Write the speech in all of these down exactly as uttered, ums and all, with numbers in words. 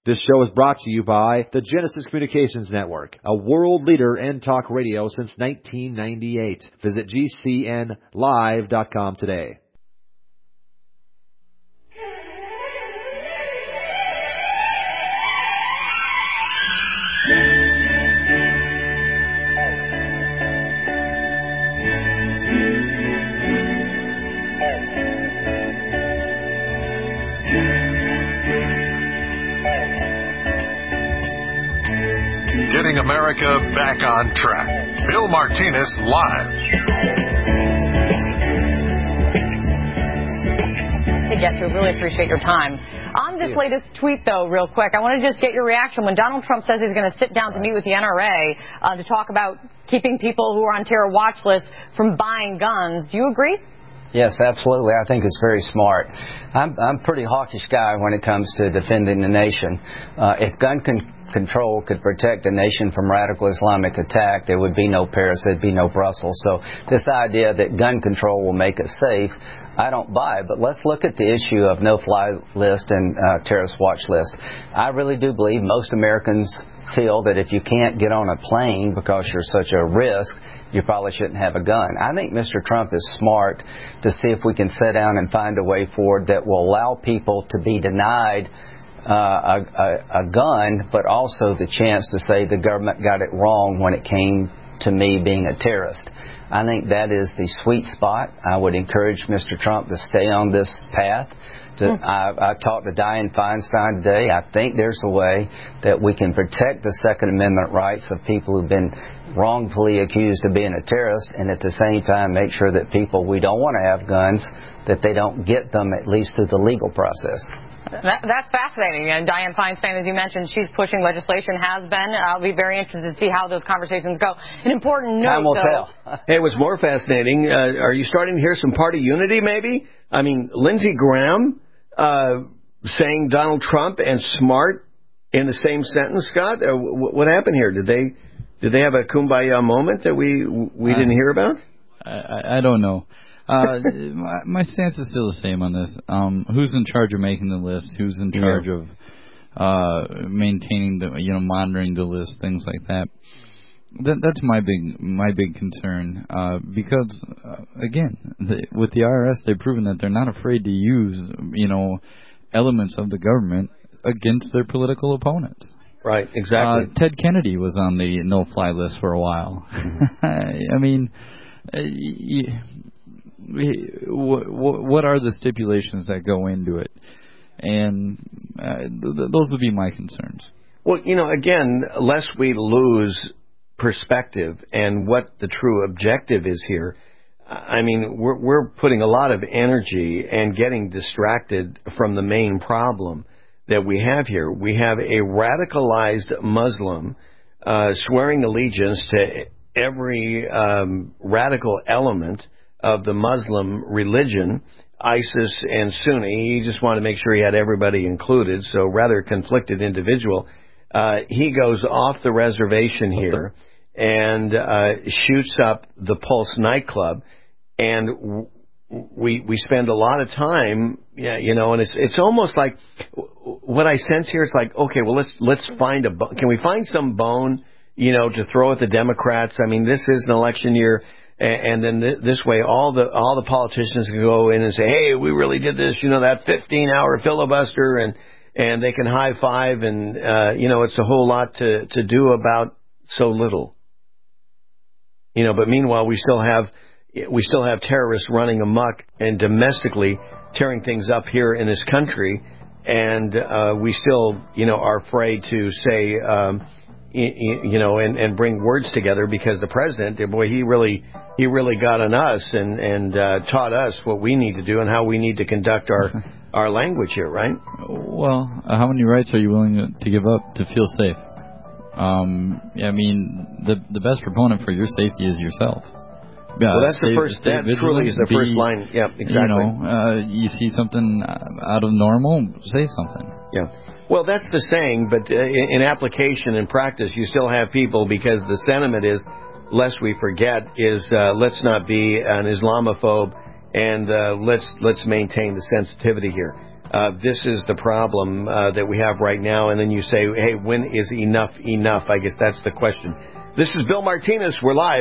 This show is brought to you by the Genesis Communications Network, a world leader in talk radio since nineteen ninety-eight. Visit G C N live dot com today. Getting America back on track. Bill Martinez live. To get to, really appreciate your time. On this latest tweet, though, real quick, I want to just get your reaction. When Donald Trump says he's going to sit down to meet with the N R A uh, to talk about keeping people who are on terror watch lists from buying guns, do you agree? Yes, absolutely. I think it's very smart. I'm I'm a pretty hawkish guy when it comes to defending the nation. Uh, if gun con- control could protect the nation from radical Islamic attack, there would be no Paris, there'd be no Brussels. So this idea that gun control will make us safe, I don't buy. But let's look at the issue of no-fly list and uh, terrorist watch list. I really do believe most Americans feel that if you can't get on a plane because you're such a risk, you probably shouldn't have a gun. I think Mister Trump is smart to see if we can sit down and find a way forward that will allow people to be denied uh, a, a, a gun, but also the chance to say the government got it wrong when it came to me being a terrorist. I think that is the sweet spot. I would encourage Mister Trump to stay on this path. To, mm. I, I talked to Dianne Feinstein today. I think there's a way that we can protect the Second Amendment rights of people who've been wrongfully accused of being a terrorist, and at the same time make sure that people we don't want to have guns, that they don't get them at least through the legal process. That, that's fascinating. And Dianne Feinstein, as you mentioned, she's pushing legislation, has been. I'll be very interested to see how those conversations go. An important note, Time will though. tell. Hey, what's more fascinating, uh, are you starting to hear some party unity, maybe? I mean, Lindsey Graham uh, saying Donald Trump and smart in the same sentence, Scott? Uh, w- what happened here? Did they did they have a kumbaya moment that we we didn't hear about? I, I don't know. Uh, my, my stance is still the same on this. Um, who's in charge of making the list? Who's in charge yeah. of uh, maintaining the, you know, monitoring the list, things like that. That that's my big my big concern. Uh, because uh, again, the, with the I R S, they've proven that they're not afraid to use, you know, elements of the government against their political opponents. Right. Exactly. Uh, Ted Kennedy was on the no-fly list for a while. I mean. Uh, y- What are the stipulations that go into it? And uh, th- those would be my concerns. Well, you know, again, lest we lose perspective and what the true objective is here, I mean, we're, we're putting a lot of energy and getting distracted from the main problem that we have here. We have a radicalized Muslim uh, swearing allegiance to every um, radical element of the Muslim religion, ISIS and Sunni. He just wanted to make sure he had everybody included, so rather conflicted individual. Uh, he goes off the reservation here and uh, shoots up the Pulse nightclub, and w- we we spend a lot of time, yeah, you know, and it's it's almost like what I sense here. It's like, okay, well let's let's find a bo- can we find some bone, you know, to throw at the Democrats? I mean, this is an election year. And then th- this way, all the all the politicians can go in and say, "Hey, we really did this." You know, that fifteen-hour filibuster, and and they can high five, and uh, you know, it's a whole lot to to do about so little. You know, but meanwhile, we still have we still have terrorists running amok and domestically tearing things up here in this country, and uh, we still, you know, are afraid to say. Um, You know, and, and bring words together because the president, boy, he really he really got on us and and uh, taught us what we need to do and how we need to conduct our our language here, right? Well, uh, how many rights are you willing to give up to feel safe? Um, I mean, the the best proponent for your safety is yourself. Yeah, well, that's stay, the first. That truly is the be, first line. Yeah, exactly. You know, uh, you see something out of normal, say something. Yeah. Well, that's the saying, but uh, in, in application and practice, you still have people, because the sentiment is, lest we forget, is uh, let's not be an Islamophobe, and uh, let's let's maintain the sensitivity here. uh, this is the problem uh, that we have right now. And then you say, hey, when is enough enough? I guess that's the question. This is Bill Martinez. We're live.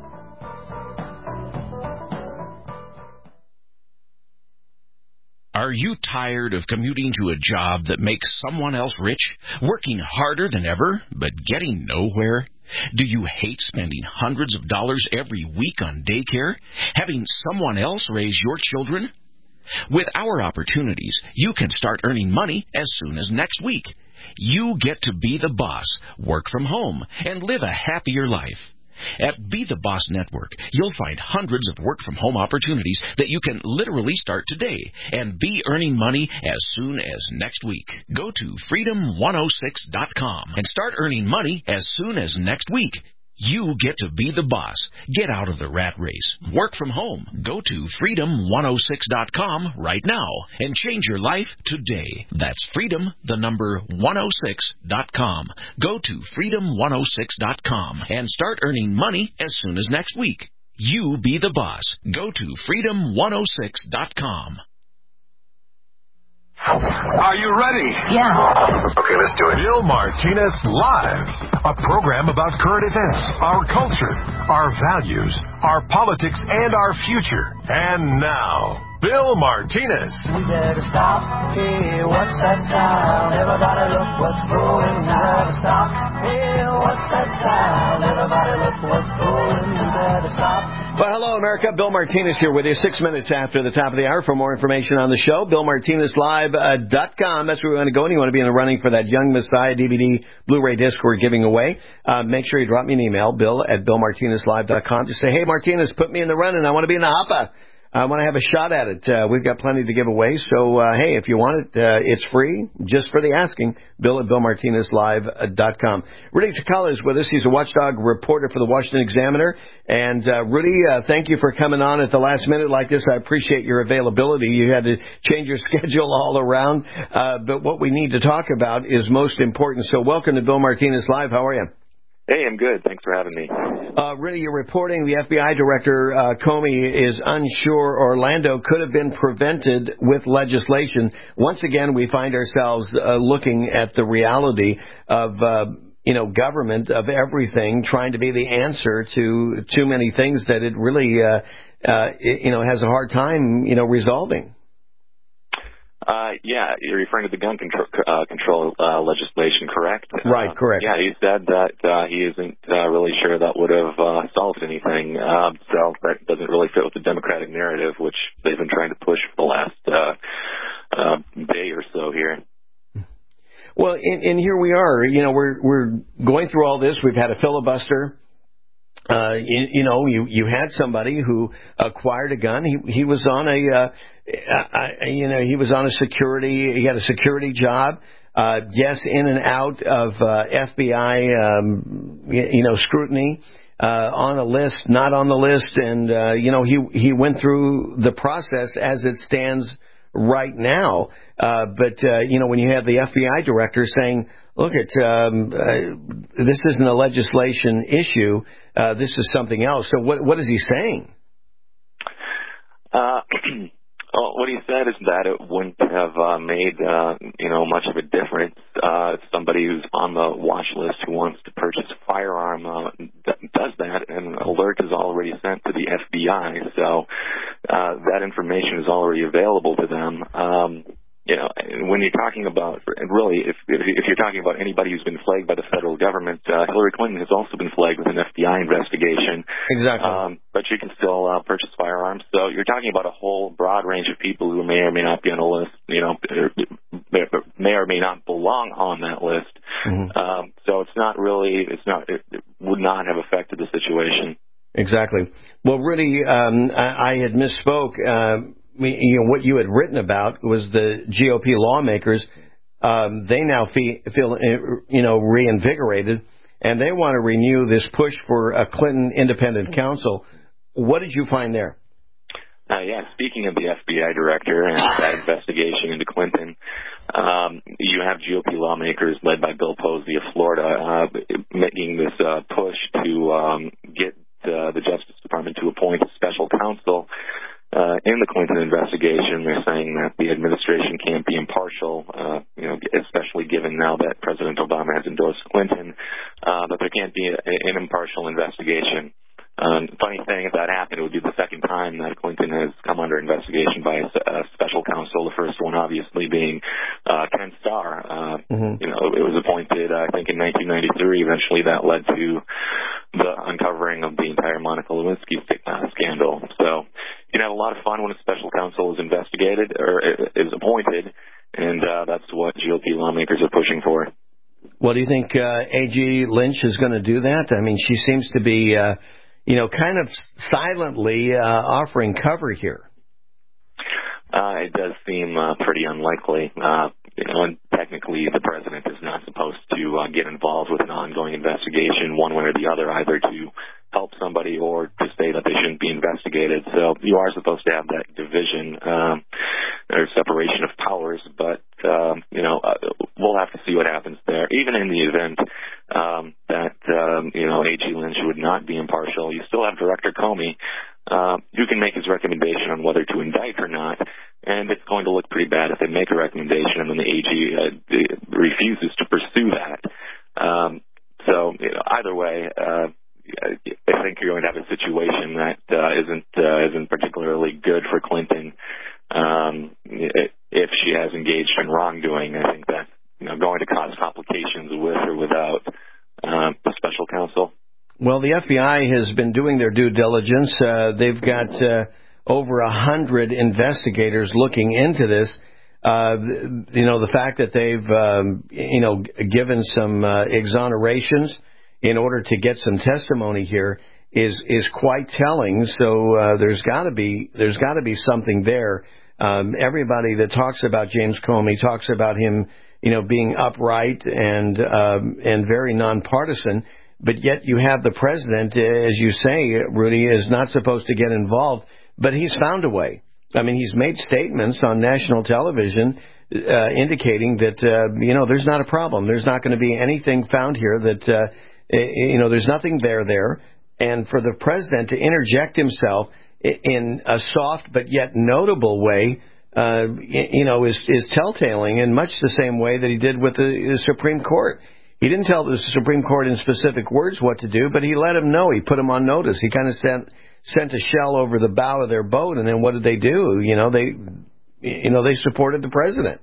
Are you tired of commuting to a job that makes someone else rich, working harder than ever, but getting nowhere? Do you hate spending hundreds of dollars every week on daycare, having someone else raise your children? With our opportunities, you can start earning money as soon as next week. You get to be the boss, work from home, and live a happier life. At Be the Boss Network, you'll find hundreds of work-from-home opportunities that you can literally start today and be earning money as soon as next week. Go to freedom one oh six dot com and start earning money as soon as next week. You get to be the boss. Get out of the rat race. Work from home. Go to freedom one oh six dot com right now and change your life today. That's freedom, the number one oh six dot com. Go to freedom one oh six dot com and start earning money as soon as next week. You be the boss. Go to freedom one oh six dot com. Are you ready? Yeah. Okay, let's do it. Bill Martinez Live, a program about current events, our culture, our values, our politics, and our future. And now, Bill Martinez. We better stop. Hey, what's that sound? Everybody look what's going. We better stop. Hey, what's that sound? Everybody look what's going. We better stop. Well, hello, America. Bill Martinez here with you six minutes after the top of the hour. For more information on the show, bill martinez live dot com. That's where we want to go. And you want to be in the running for that Young Messiah D V D Blu-ray disc we're giving away. Uh, make sure you drop me an email, bill at bill martinez live dot com. Just say, hey, Martinez, put me in the running. I want to be in the hopper. I want to have a shot at it. Uh, we've got plenty to give away. So, uh, hey, if you want it, uh, it's free, just for the asking. Bill at bill martinez live dot com. Rudy Takala is with us. He's a watchdog reporter for the Washington Examiner. And, uh, Rudy, uh, thank you for coming on at the last minute like this. I appreciate your availability. You had to change your schedule all around. Uh, but what we need to talk about is most important. So welcome to Bill Martinez Live. How are you? Hey, I'm good. Thanks for having me. Uh, Rudy, you're reporting the F B I director, uh, Comey, is unsure Orlando could have been prevented with legislation. Once again, we find ourselves uh, looking at the reality of, uh, you know, government, of everything, trying to be the answer to too many things that it really, uh, uh, it, you know, has a hard time, you know, resolving. Uh, yeah, you're referring to the gun control, uh, control uh, legislation, correct? Right, uh, correct. Yeah, he said that uh, he isn't uh, really sure that would have uh, solved anything. Uh, so that doesn't really fit with the Democratic narrative, which they've been trying to push for the last uh, uh, day or so here. Well, and, and here we are. You know, we're we're going through all this. We've had a filibuster. Uh, you, you know, you, you had somebody who acquired a gun. He, he was on a, uh, uh, you know, he was on a security, he had a security job. Uh, yes, in and out of, uh, F B I, um, you know, scrutiny, uh, on a list, not on the list. And, uh, you know, he, he went through the process as it stands right now. Uh, but, uh, you know, when you have the F B I director saying, look, at um, uh, this isn't a legislation issue. Uh, this is something else. So what what is he saying? Uh, well, what he said is that it wouldn't have uh, made, uh, you know, much of a difference. Uh, somebody who's on the watch list who wants to purchase a firearm uh, does that, and an alert is already sent to the F B I. So uh, that information is already available to them. Um, You know, when you're talking about, and really, if, if if you're talking about anybody who's been flagged by the federal government, uh, Hillary Clinton has also been flagged with an F B I investigation. Exactly. Um, but she can still uh, purchase firearms. So you're talking about a whole broad range of people who may or may not be on a list, you know, may or may not belong on that list. Mm-hmm. Um, so it's not really, it's not, it, it would not have affected the situation. Exactly. Well, Rudy, um, I, I had misspoke. Uh, You know, what you had written about was the G O P lawmakers. Um, they now feel, feel, you know, reinvigorated, and they want to renew this push for a Clinton independent counsel. What did you find there? Uh, yeah, speaking of the F B I director and that investigation into Clinton, um, you have G O P lawmakers led by Bill Posey of Florida uh, making this uh, push to um, get uh, the Justice Department to appoint a special counsel uh, in the Clinton investigation. They're saying that the administration can't be impartial, uh, you know, especially given now that President Obama has endorsed Clinton, uh, that there can't be a, an impartial investigation. Um, funny thing, if that happened, it would be the second time that Clinton has come under investigation by a, a special counsel. The first one, obviously, being uh, Ken Starr. Uh, mm-hmm. You know, it was appointed, uh, I think, in nineteen ninety-three. Eventually, that led to the uncovering of the entire Monica Lewinsky uh, scandal. So, you know, have a lot of fun when a special counsel is investigated or is appointed, and uh, that's what G O P lawmakers are pushing for. Well, do you think uh, A G Lynch is going to do that? I mean, she seems to be. Uh, You know, kind of silently uh, offering cover here. Uh, it does seem uh, pretty unlikely. Uh, you know, and technically, the president is not supposed to uh, get involved with an ongoing investigation, one way or the other, either to help somebody or to say that they shouldn't be investigated. So you are supposed to have that division um, or separation of powers, but um, you know, uh, we'll have to see what happens there. Even in the event um, that um, you know A G Lynch would not be impartial, you still have Director Comey, uh, who can make his recommendation on whether to indict or not. And it's going to look pretty bad if they make a recommendation and then the A G uh, refuses to pursue that. Um, so you know, either way. Uh, I think you're going to have a situation that uh, isn't uh, isn't particularly good for Clinton um, if she has engaged in wrongdoing. I think that's you know going to cause complications with or without uh, the special counsel. Well, the F B I has been doing their due diligence. Uh, they've got uh, over a hundred investigators looking into this. Uh, you know, the fact that they've um, you know given some uh, exonerations in order to get some testimony here is is quite telling. So uh, there's got to be there's got to be something there. Um, everybody that talks about James Comey talks about him, you know, being upright and um, and very nonpartisan. But yet you have the president, as you say, Rudy, is not supposed to get involved, but he's found a way. I mean, he's made statements on national television uh, indicating that uh, you know there's not a problem. There's not going to be anything found here that. Uh, You know, there's nothing there there. And for the president to interject himself in a soft but yet notable way, uh, you know, is, is telltaling in much the same way that he did with the, the Supreme Court. He didn't tell the Supreme Court in specific words what to do, but he let them know. He put them on notice. He kind of sent sent a shell over the bow of their boat, and then what did they do? You know, they you know they supported the president.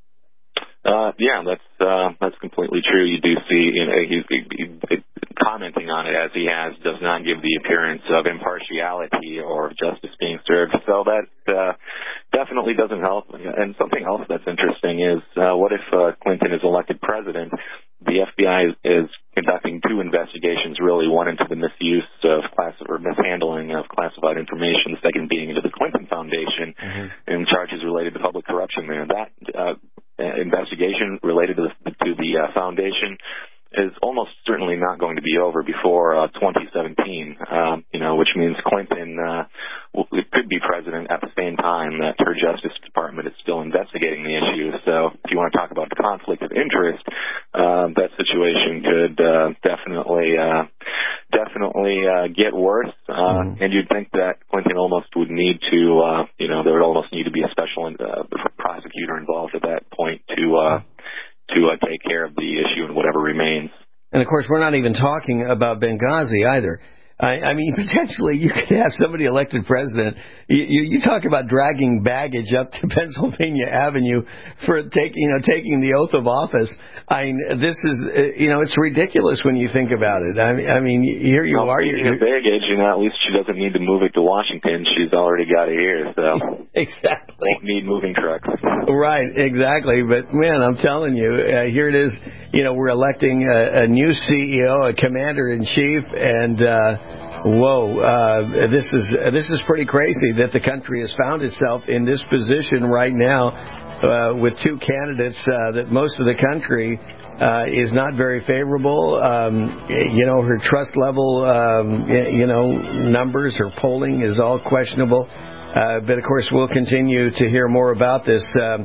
Uh, yeah, that's uh, that's completely true. You do see, you know, he, he, he, commenting on it as he has does not give the appearance of impartiality or justice being served. So that uh, definitely doesn't help. And something else that's interesting is uh, what if uh, Clinton is elected president? The F B I is, is conducting two investigations, really, one into the misuse of class or mishandling of classified information, the second being into the Clinton Foundation mm-hmm. and charges related to public corruption there. That uh, investigation related to the, to the uh, foundation is almost certainly not going to be over before uh, twenty seventeen, um, you know, which means Clinton uh, will, could be president at the same time that her Justice Department is still investigating the issue. So if you want to talk about the conflict of interest, uh, that situation could uh, definitely uh, definitely uh, get worse. Uh, mm-hmm. And you'd think that Clinton almost would need to, uh, you know, there would almost need to be a special uh, prosecutor involved at that point to uh, to uh, take care of the issue and whatever remains. And, of course, we're not even talking about Benghazi either. I, I mean, potentially you could have somebody elected president. You, you, you talk about dragging baggage up to Pennsylvania Avenue for taking, you know, taking the oath of office. I mean, this is, uh, you know, it's ridiculous when you think about it. I mean, I mean here you well, are. Speaking of baggage, you know, at least she doesn't need to move it to Washington. She's already got it here, so exactly. Won't need moving trucks. Right, exactly. But man, I'm telling you, uh, here it is. You know, we're electing a, a new C E O, a commander in chief, and. Uh, Whoa, uh, this is uh, this is pretty crazy that the country has found itself in this position right now uh, with two candidates uh, that most of the country uh, is not very favorable. Um, you know, her trust level, um, you know, numbers, her polling is all questionable. Uh, but, of course, we'll continue to hear more about this. Um,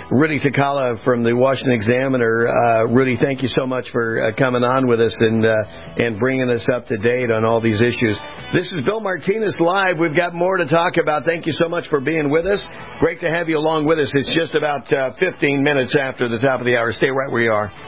Rudy Takala from the Washington Examiner. Uh, Rudy, thank you so much for uh, coming on with us and uh, and bringing us up to date on all these issues. This is Bill Martinez Live. We've got more to talk about. Thank you so much for being with us. Great to have you along with us. It's just about uh, fifteen minutes after the top of the hour. Stay right where you are.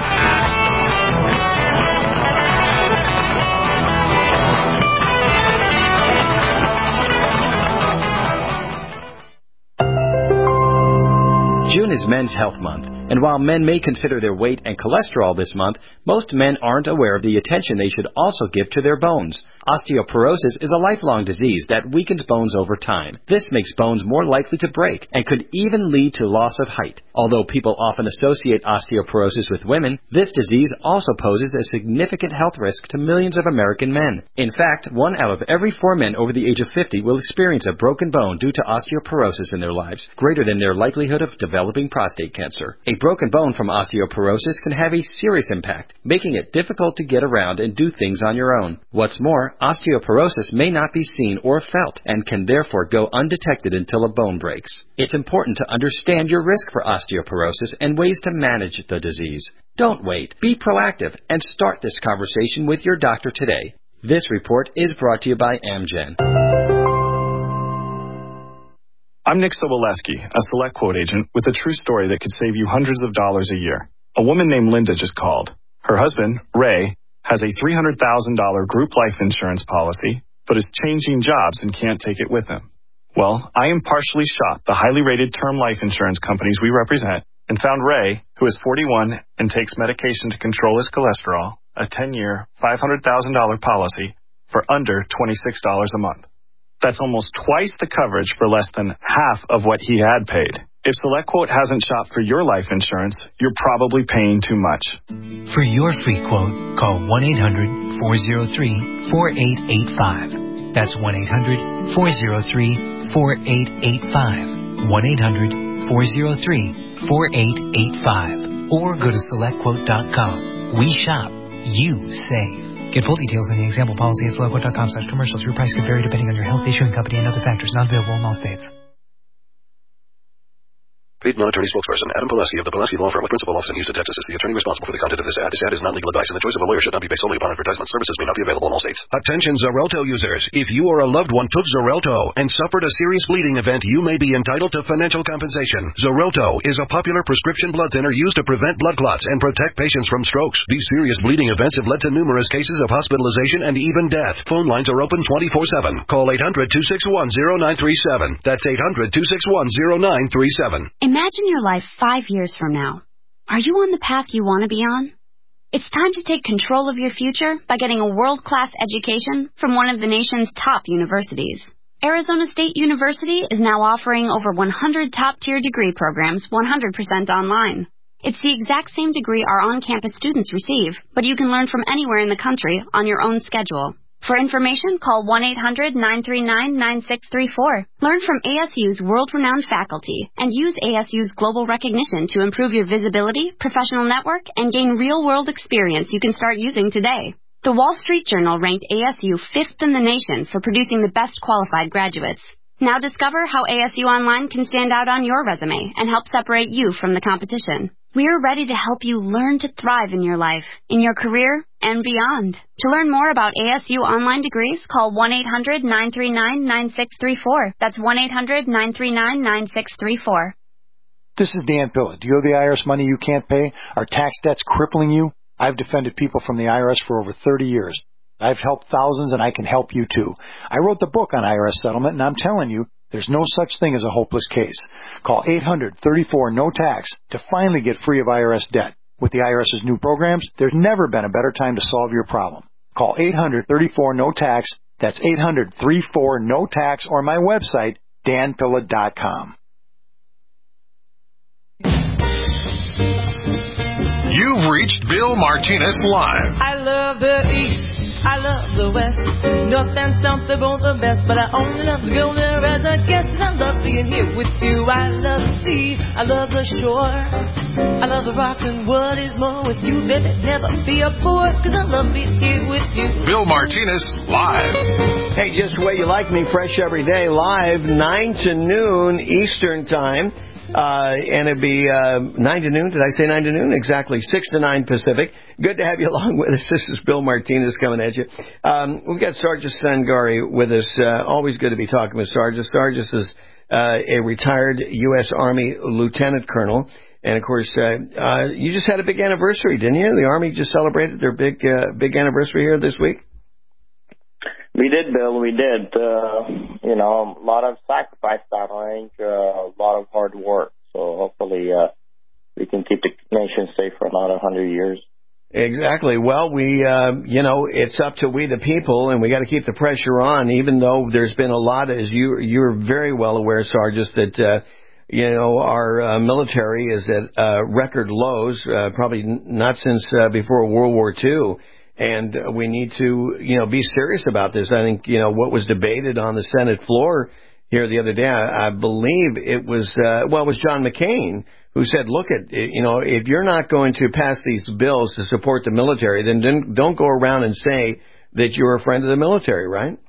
June is Men's Health Month, and while men may consider their weight and cholesterol this month, most men aren't aware of the attention they should also give to their bones. Osteoporosis is a lifelong disease that weakens bones over time. This makes bones more likely to break and could even lead to loss of height. Although people often associate osteoporosis with women, this disease also poses a significant health risk to millions of American men. In fact, one out of every four men over the age of fifty will experience a broken bone due to osteoporosis in their lives, greater than their likelihood of developing prostate cancer. A broken bone from osteoporosis can have a serious impact, making it difficult to get around and do things on your own. What's more, osteoporosis may not be seen or felt and can therefore go undetected until a bone breaks. It's important to understand your risk for osteoporosis and ways to manage the disease. Don't wait. Be proactive and start this conversation with your doctor today. This report is brought to you by Amgen. I'm Nick Soboleski, a Select Quote agent with a true story that could save you hundreds of dollars a year. A woman named Linda just called. Her husband, Ray, has a three hundred thousand dollars group life insurance policy, but is changing jobs and can't take it with him. Well, I impartially shopped the highly rated term life insurance companies we represent and found Ray, who is forty-one and takes medication to control his cholesterol, a ten-year, five hundred thousand dollars policy for under twenty-six dollars a month. That's almost twice the coverage for less than half of what he had paid. If SelectQuote hasn't shopped for your life insurance, you're probably paying too much. For your free quote, call one eight hundred, four oh three, four eight eight five. That's one eight hundred, four oh three, four eight eight five. one eight hundred, four oh three, four eight eight five. Or go to select quote dot com. We shop. You save. Get full details in the example policy at select quote dot com slash commercials. Your price could vary depending on your health, issuing company, and other factors. Not available in all states. Paid non-attorney spokesperson Adam Pileski of the Pileski Law Firm with principal office in Houston, Texas is the attorney responsible for the content of this ad. This ad is not legal advice, and the choice of a lawyer should not be based solely upon advertisement. Services may not be available in all states. Attention Xarelto users. If you or a loved one took Xarelto and suffered a serious bleeding event, you may be entitled to financial compensation. Xarelto is a popular prescription blood thinner used to prevent blood clots and protect patients from strokes. These serious bleeding events have led to numerous cases of hospitalization and even death. Phone lines are open twenty-four seven. Call eight hundred, two six one, zero nine three seven. That's eight hundred, two six one, zero nine three seven. Imagine your life five years from now. Are you on the path you want to be on? It's time to take control of your future by getting a world-class education from one of the nation's top universities. Arizona State University is now offering over one hundred top-tier degree programs one hundred percent online. It's the exact same degree our on-campus students receive, but you can learn from anywhere in the country on your own schedule. For information, call one eight hundred, nine three nine, nine six three four. Learn from A S U's world-renowned faculty and use A S U's global recognition to improve your visibility, professional network, and gain real-world experience you can start using today. The Wall Street Journal ranked A S U fifth in the nation for producing the best qualified graduates. Now discover how A S U Online can stand out on your resume and help separate you from the competition. We're ready to help you learn to thrive in your life, in your career, and beyond. To learn more about A S U Online degrees, call one eight hundred, nine three nine, nine six three four. That's one eight hundred, nine three nine, nine six three four. This is Dan Pilla. Do you owe the I R S money you can't pay? Are tax debts crippling you? I've defended people from the I R S for over thirty years. I've helped thousands, and I can help you too. I wrote the book on I R S settlement, and I'm telling you, there's no such thing as a hopeless case. Call eight hundred, thirty-four, no tax to finally get free of I R S debt. With the IRS's new programs, there's never been a better time to solve your problem. Call eight hundred, thirty-four, no tax. That's eight hundred, thirty-four, no tax, or my website, dan pilla dot com. You've reached Bill Martinez Live. I love the East. I love the West. North and South, they're both the best. But I only love to go there as a guest. And I love being here with you. I love the sea. I love the shore. I love the rocks. And what is more with you, baby, never be a bore. Cause I love being here with you. Bill Martinez Live. Hey, just the way you like me, fresh every day, live, nine to noon Eastern Time. Uh, and it'd be uh, nine to noon. Did I say nine to noon? Exactly, six to nine Pacific. Good to have you along with us. This is Bill Martinez coming at you. Um, we've got Sargis Sangari with us. Uh, always good to be talking with Sargis. Sargis is uh, a retired U S Army lieutenant colonel. And, of course, uh, uh, you just had a big anniversary, didn't you? The Army just celebrated their big uh, big anniversary here this week. We did, Bill. We did. Uh, you know, a lot of sacrifice that range, uh, a lot of hard work. So hopefully uh, we can keep the nation safe for another hundred years. Exactly. Well, we, uh, you know, it's up to we the people, and we got to keep the pressure on, even though there's been a lot, as you, you're very well aware, Sargis, that, uh, you know, our uh, military is at uh, record lows, uh, probably not since uh, before World War Two. And we need to, you know, be serious about this. I think, you know, what was debated on the Senate floor here the other day, I, I believe it was, uh, well, it was John McCain who said, look, at, you know, if you're not going to pass these bills to support the military, then don't, don't go around and say that you're a friend of the military, right?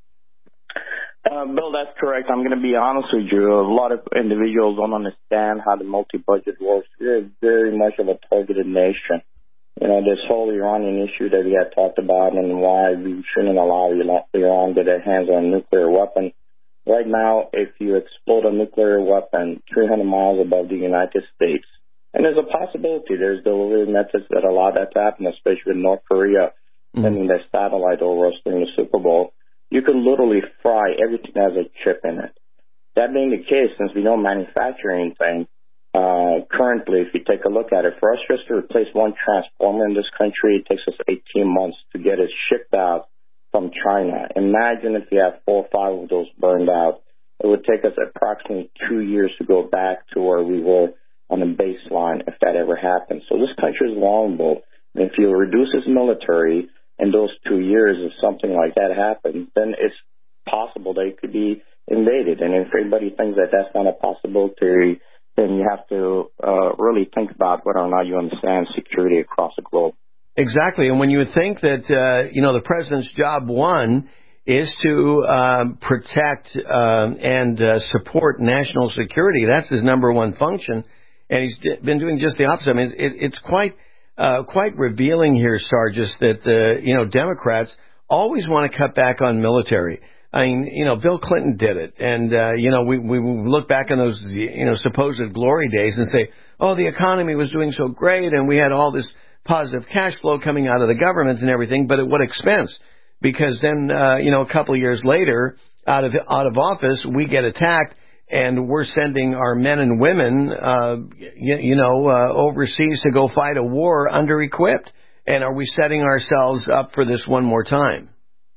Uh, Bill, that's correct. I'm going to be honest with you. A lot of individuals don't understand how the multi-budget works. We're very much of a targeted nation. You know, this whole Iranian issue that we had talked about and why we shouldn't allow Iran to get their hands on a nuclear weapon. Right now, if you explode a nuclear weapon three hundred miles above the United States, and there's a possibility, there's delivery methods that allow that to happen, especially with North Korea mm-hmm. sending their satellite over us during the Super Bowl, you could literally fry everything that has a chip in it. That being the case, since we don't manufacture anything, Uh, currently, if you take a look at it, for us just to replace one transformer in this country, it takes us eighteen months to get it shipped out from China. Imagine if you have four or five of those burned out. It would take us approximately two years to go back to where we were on the baseline if that ever happened. So this country is vulnerable. And if you reduce its military in those two years, if something like that happens, then it's possible that it could be invaded. And if anybody thinks that that's not a possibility, then you have to uh, really think about whether or not you understand security across the globe. Exactly. And when you think that, uh, you know, the president's job one is to uh, protect uh, and uh, support national security, that's his number one function, and he's been doing just the opposite. I mean, it, it's quite uh, quite revealing here, Sargis, that, uh, you know, Democrats always want to cut back on military. I mean, you know, Bill Clinton did it. And, uh, you know, we, we look back on those, you know, supposed glory days and say, oh, the economy was doing so great and we had all this positive cash flow coming out of the government and everything, but at what expense? Because then, uh, you know, a couple of years later, out of, out of office, we get attacked and we're sending our men and women, uh, you, you know, uh, overseas to go fight a war under-equipped. And are we setting ourselves up for this one more time?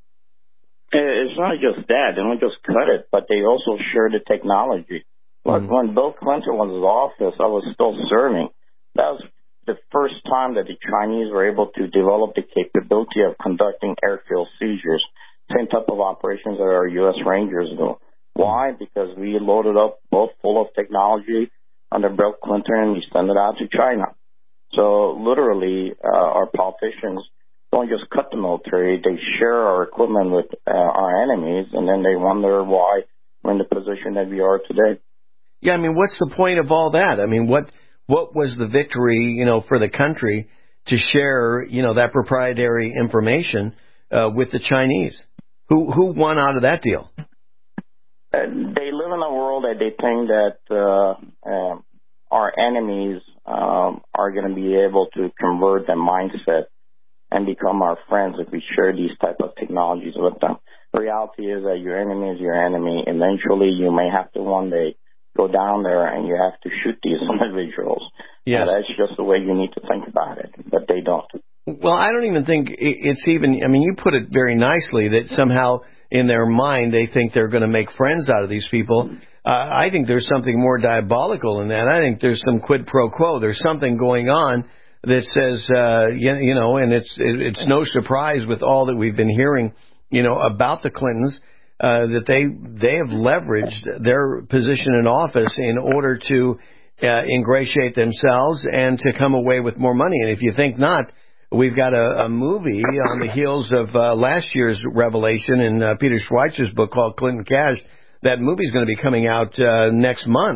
It's not just that. They don't just cut it, but they also share the technology. Like mm-hmm. when Bill Clinton was in office, I was still serving. That was the first time that the Chinese were able to develop the capability of conducting airfield seizures, same type of operations that our U S Rangers do. Why? Because we loaded up both full of technology under Bill Clinton and we sent it out to China. So literally, uh, our politicians don't just cut the military, they share our equipment with uh, our enemies, and then they wonder why we're in the position that we are today. Yeah, I mean, what's the point of all that? I mean, what what was the victory, you know, for the country to share, you know, that proprietary information uh, with the Chinese? Who who won out of that deal? Uh, they live in a world that they think that uh, uh, our enemies um, are going to be able to convert their mindset and become our friends if we share these type of technologies with them. The reality is that your enemy is your enemy. Eventually, you may have to one day go down there and you have to shoot these individuals. Yes. That's just the way you need to think about it, but they don't. Well, I don't even think it's even, I mean, you put it very nicely that somehow in their mind they think they're going to make friends out of these people. Uh, I think there's something more diabolical in that. I think there's some quid pro quo. There's something going on that says, uh, you, you know, and it's it's no surprise with all that we've been hearing, you know, about the Clintons, uh, that they they have leveraged their position in office in order to uh, ingratiate themselves and to come away with more money. And if you think not, we've got a, a movie on the heels of uh, last year's revelation in uh, Peter Schweizer's book called Clinton Cash. That movie is going to be coming out uh, next month.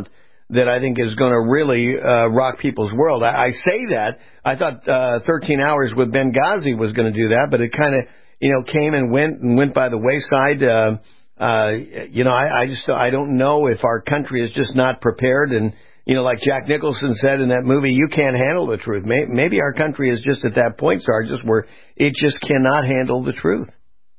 that I think is going to really uh, rock people's world. I, I say that. I thought uh, thirteen hours with Benghazi was going to do that, but it kind of, you know, came and went and went by the wayside. Uh, uh, you know, I, I just I don't know if our country is just not prepared. And, you know, like Jack Nicholson said in that movie, you can't handle the truth. Maybe our country is just at that point, Sargis, where it just cannot handle the truth.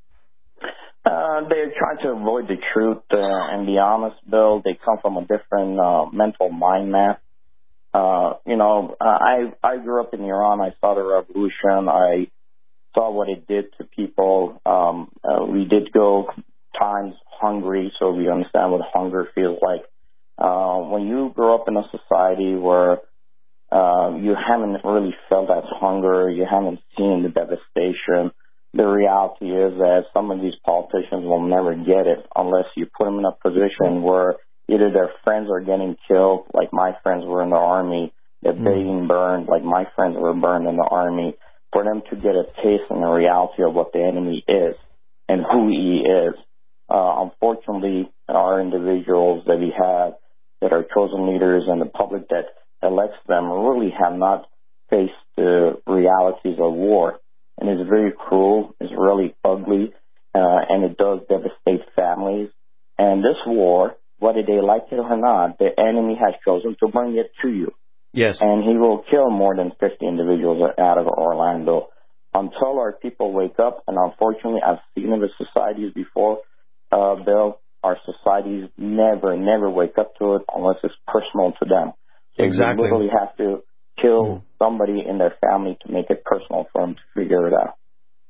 Uh, they're trying to avoid the truth uh, and be honest, Bill. They come from a different uh, mental mind map. Uh, you know, I I grew up in Iran. I saw the revolution. I saw what it did to people. Um, uh, we did go times hungry, so we understand what hunger feels like. Uh, when you grow up in a society where uh, you haven't really felt that hunger, you haven't seen the devastation, the reality is that some of these politicians will never get it unless you put them in a position where either their friends are getting killed, like my friends were in the Army, they're mm. being burned, like my friends were burned in the Army, for them to get a taste in the reality of what the enemy is and who he is. Uh, unfortunately, our individuals that we have that are chosen leaders and the public that elects them really have not faced the realities of war. And it's very cruel, it's really ugly, uh, and it does devastate families. And this war, whether they like it or not, the enemy has chosen to bring it to you. Yes. And he will kill more than fifty individuals out of Orlando. Until our people wake up, and unfortunately I've seen in the societies before, uh, Bill, our societies never, never wake up to it unless it's personal to them. So exactly. You literally have to kill somebody in their family to make it personal for them to figure it out.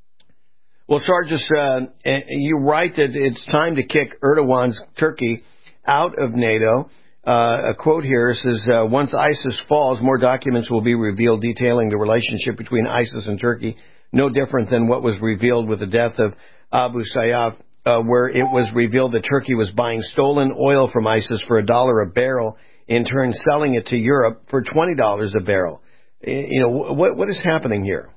Well, Sargis, uh, you're right that it's time to kick Erdogan's Turkey out of NATO. Uh, a quote here says, uh, once ISIS falls, more documents will be revealed detailing the relationship between ISIS and Turkey, no different than what was revealed with the death of Abu Sayyaf, uh, where it was revealed that Turkey was buying stolen oil from ISIS for a dollar a barrel, in turn selling it to Europe for twenty dollars a barrel. You know, what what is happening here?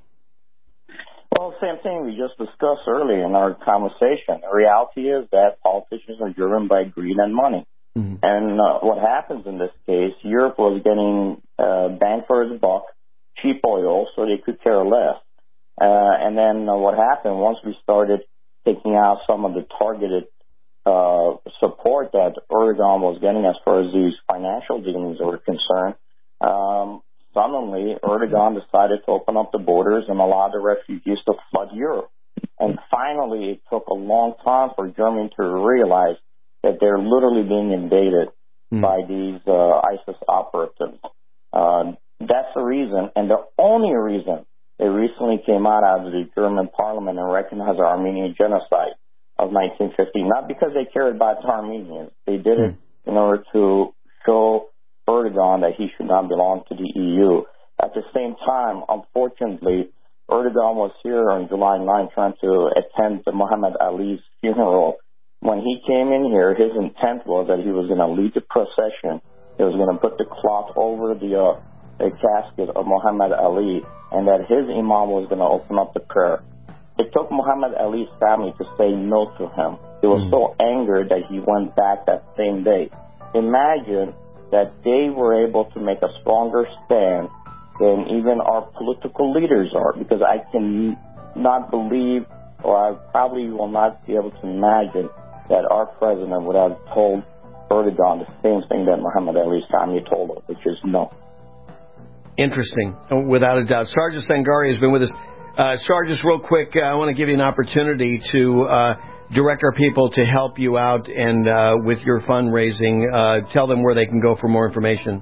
Well, same thing we just discussed earlier in our conversation. The reality is that politicians are driven by greed and money. Mm-hmm. And uh, what happens in this case, Europe was getting uh, bang for its buck, cheap oil, so they could care less. Uh, and then uh, what happened, once we started taking out some of the targeted uh, support that Erdogan was getting as far as these financial dealings were concerned, um, suddenly Erdogan decided to open up the borders and allow the refugees to flood Europe. And finally, it took a long time for Germany to realize that they're literally being invaded mm. by these uh, ISIS operatives. Uh, that's the reason, and the only reason they recently came out of the German parliament and recognized the Armenian genocide of nineteen fifty, not because they cared about the Armenians. They did mm. it in order to show Erdogan that he should not belong to the E U. At the same time, unfortunately, Erdogan was here on July ninth trying to attend the Muhammad Ali's funeral. When he came in here, his intent was that he was going to lead the procession. He was going to put the cloth over the, uh, the casket of Muhammad Ali, and that his imam was going to open up the prayer. It took Muhammad Ali's family to say no to him. He was mm. so angered that he went back that same day. Imagine that they were able to make a stronger stand than even our political leaders are, because I can not believe, or I probably will not be able to imagine that our president would have told Erdogan the same thing that Muhammad Ali's family told him, which is no. Interesting, without a doubt. Sargis Sangari has been with us. Uh, Sargis, real quick, uh, I want to give you an opportunity to uh, direct our people to help you out and uh, with your fundraising. Uh, tell them where they can go for more information.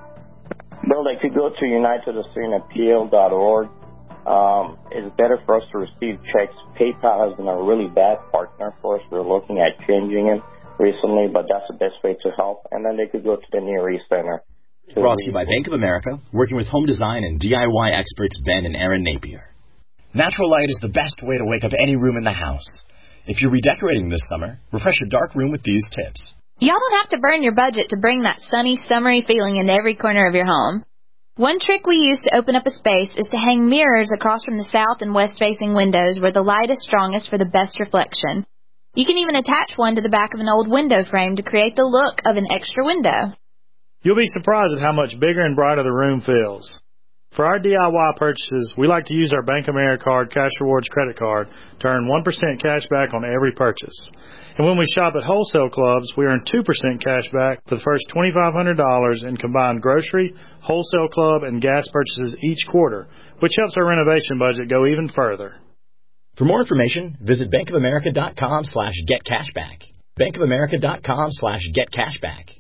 Bill, they could go to united assyrian appeal dot org. Um, it's better for us to receive checks. PayPal has been a really bad partner for us. We're looking at changing it recently, but that's the best way to help. And then they could go to the Near East Center. Brought to you by Bank of America, working with home design and D I Y experts Ben and Aaron Napier. Natural light is the best way to wake up any room in the house. If you're redecorating this summer, refresh your dark room with these tips. Y'all don't have to burn your budget to bring that sunny, summery feeling in every corner of your home. One trick we use to open up a space is to hang mirrors across from the south and west-facing windows where the light is strongest for the best reflection. You can even attach one to the back of an old window frame to create the look of an extra window. You'll be surprised at how much bigger and brighter the room feels. For our D I Y purchases, we like to use our Bank of America Card Cash Rewards credit card to earn one percent cash back on every purchase. And when we shop at wholesale clubs, we earn two percent cash back for the first twenty-five hundred dollars in combined grocery, wholesale club, and gas purchases each quarter, which helps our renovation budget go even further. For more information, visit bankofamerica.com slash getcashback. bankofamerica.com slash getcashback.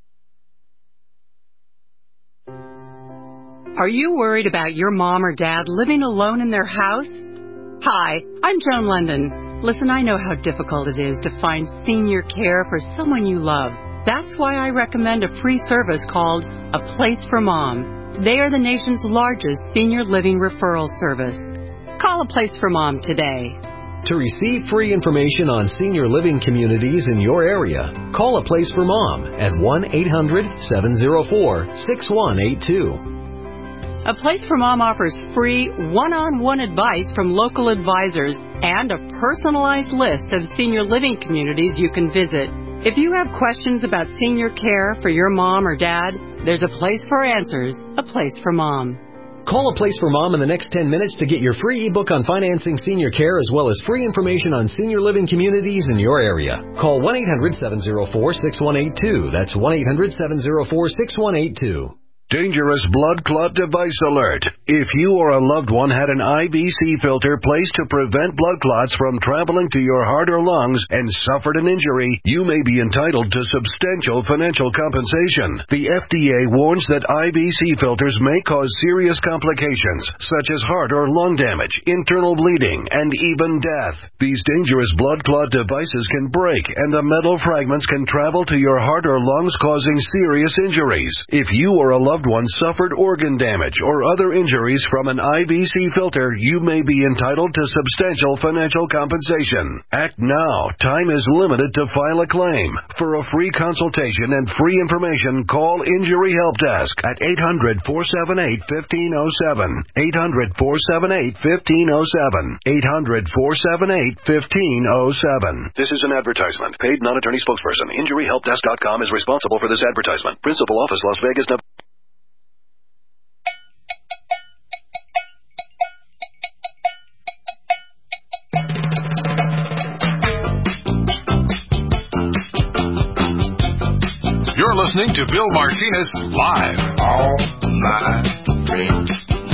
Are you worried about your mom or dad living alone in their house? Hi, I'm Joan London. Listen, I know how difficult it is to find senior care for someone you love. That's why I recommend a free service called A Place for Mom. They are the nation's largest senior living referral service. Call A Place for Mom today. To receive free information on senior living communities in your area, call A Place for Mom at one eight hundred seven oh four six one eight two. A Place for Mom offers free one-on-one advice from local advisors and a personalized list of senior living communities you can visit. If you have questions about senior care for your mom or dad, there's a place for answers, A Place for Mom. Call A Place for Mom in the next ten minutes to get your free ebook on financing senior care as well as free information on senior living communities in your area. Call one eight hundred seven oh four six one eight two. That's one eight hundred seven oh four six one eight two. Dangerous blood clot device alert. If you or a loved one had an I V C filter placed to prevent blood clots from traveling to your heart or lungs and suffered an injury, you may be entitled to substantial financial compensation. The F D A warns that I V C filters may cause serious complications, such as heart or lung damage, internal bleeding, and even death. These dangerous blood clot devices can break, and the metal fragments can travel to your heart or lungs, causing serious injuries. If you or a loved one suffered organ damage or other injuries from an I V C filter, you may be entitled to substantial financial compensation. Act now. Time is limited to file a claim. For a free consultation and free information, call Injury Help Desk at eight hundred four seven eight one five oh seven. eight hundred four seven eight one five oh seven. eight hundred four seven eight one five oh seven. This is an advertisement. Paid non-attorney spokesperson. injury help desk dot com is responsible for this advertisement. Principal office, Las Vegas, Nevada. You're listening to Bill Martinez Live. All my dreams.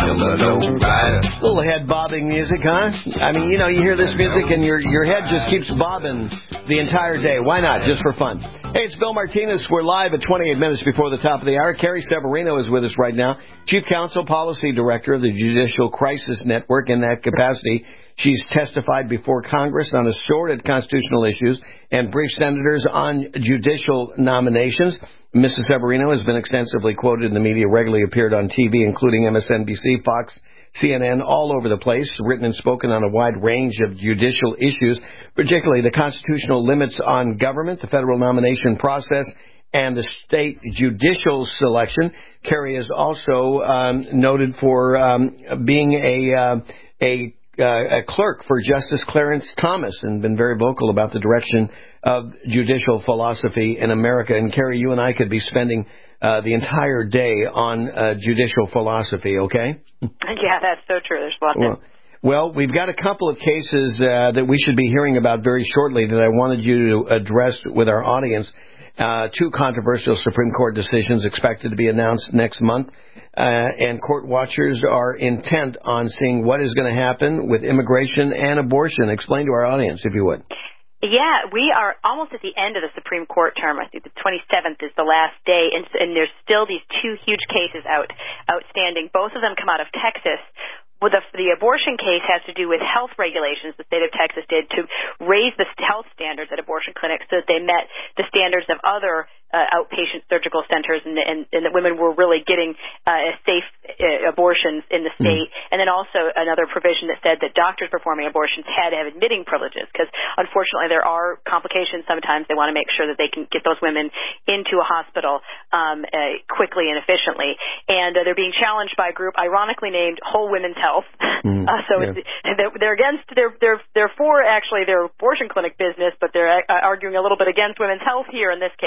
A little head bobbing music, huh? I mean, you know, you hear this music and your your head just keeps bobbing the entire day. Why not? Just for fun. Hey, it's Bill Martinez. We're live at twenty-eight minutes before the top of the hour. Carrie Severino is with us right now, Chief Counsel, Policy Director of the Judicial Crisis Network. In that capacity, she's testified before Congress on assorted constitutional issues and briefed senators on judicial nominations. Missus Severino has been extensively quoted in the media, regularly appeared on T V, including M S N B C, Fox, C N N, all over the place, written and spoken on a wide range of judicial issues, particularly the constitutional limits on government, the federal nomination process, and the state judicial selection. Carrie is also um, noted for um, being a uh, a Uh, a clerk for Justice Clarence Thomas and been very vocal about the direction of judicial philosophy in America. And Carrie, you and I could be spending uh, the entire day on uh, judicial philosophy, okay? Yeah, that's so true. There's lots well, of... Well, we've got a couple of cases uh, that we should be hearing about very shortly that I wanted you to address with our audience. Uh, two controversial Supreme Court decisions expected to be announced next month, uh, and court watchers are intent on seeing what is going to happen with immigration and abortion. Explain to our audience, if you would. Yeah, we are almost at the end of the Supreme Court term. I think the twenty-seventh is the last day, and, and there's still these two huge cases out outstanding. Both of them come out of Texas. Well, the, the abortion case has to do with health regulations the state of Texas did to raise the health standards at abortion clinics so that they met the standards of other uh, outpatient surgical centers, and, and, and that women were really getting uh, safe uh, abortions in the state. Mm. And then also another provision that said that doctors performing abortions had to have admitting privileges, because unfortunately there are complications sometimes. They want to make sure that they can get those women into a hospital um, uh, quickly and efficiently. And uh, they're being challenged by a group ironically named Whole Women's Health. Mm, uh, so yeah. it's, they're against, they're, they're, they're for actually their abortion clinic business, but they're uh, arguing a little bit against women's health here in this case.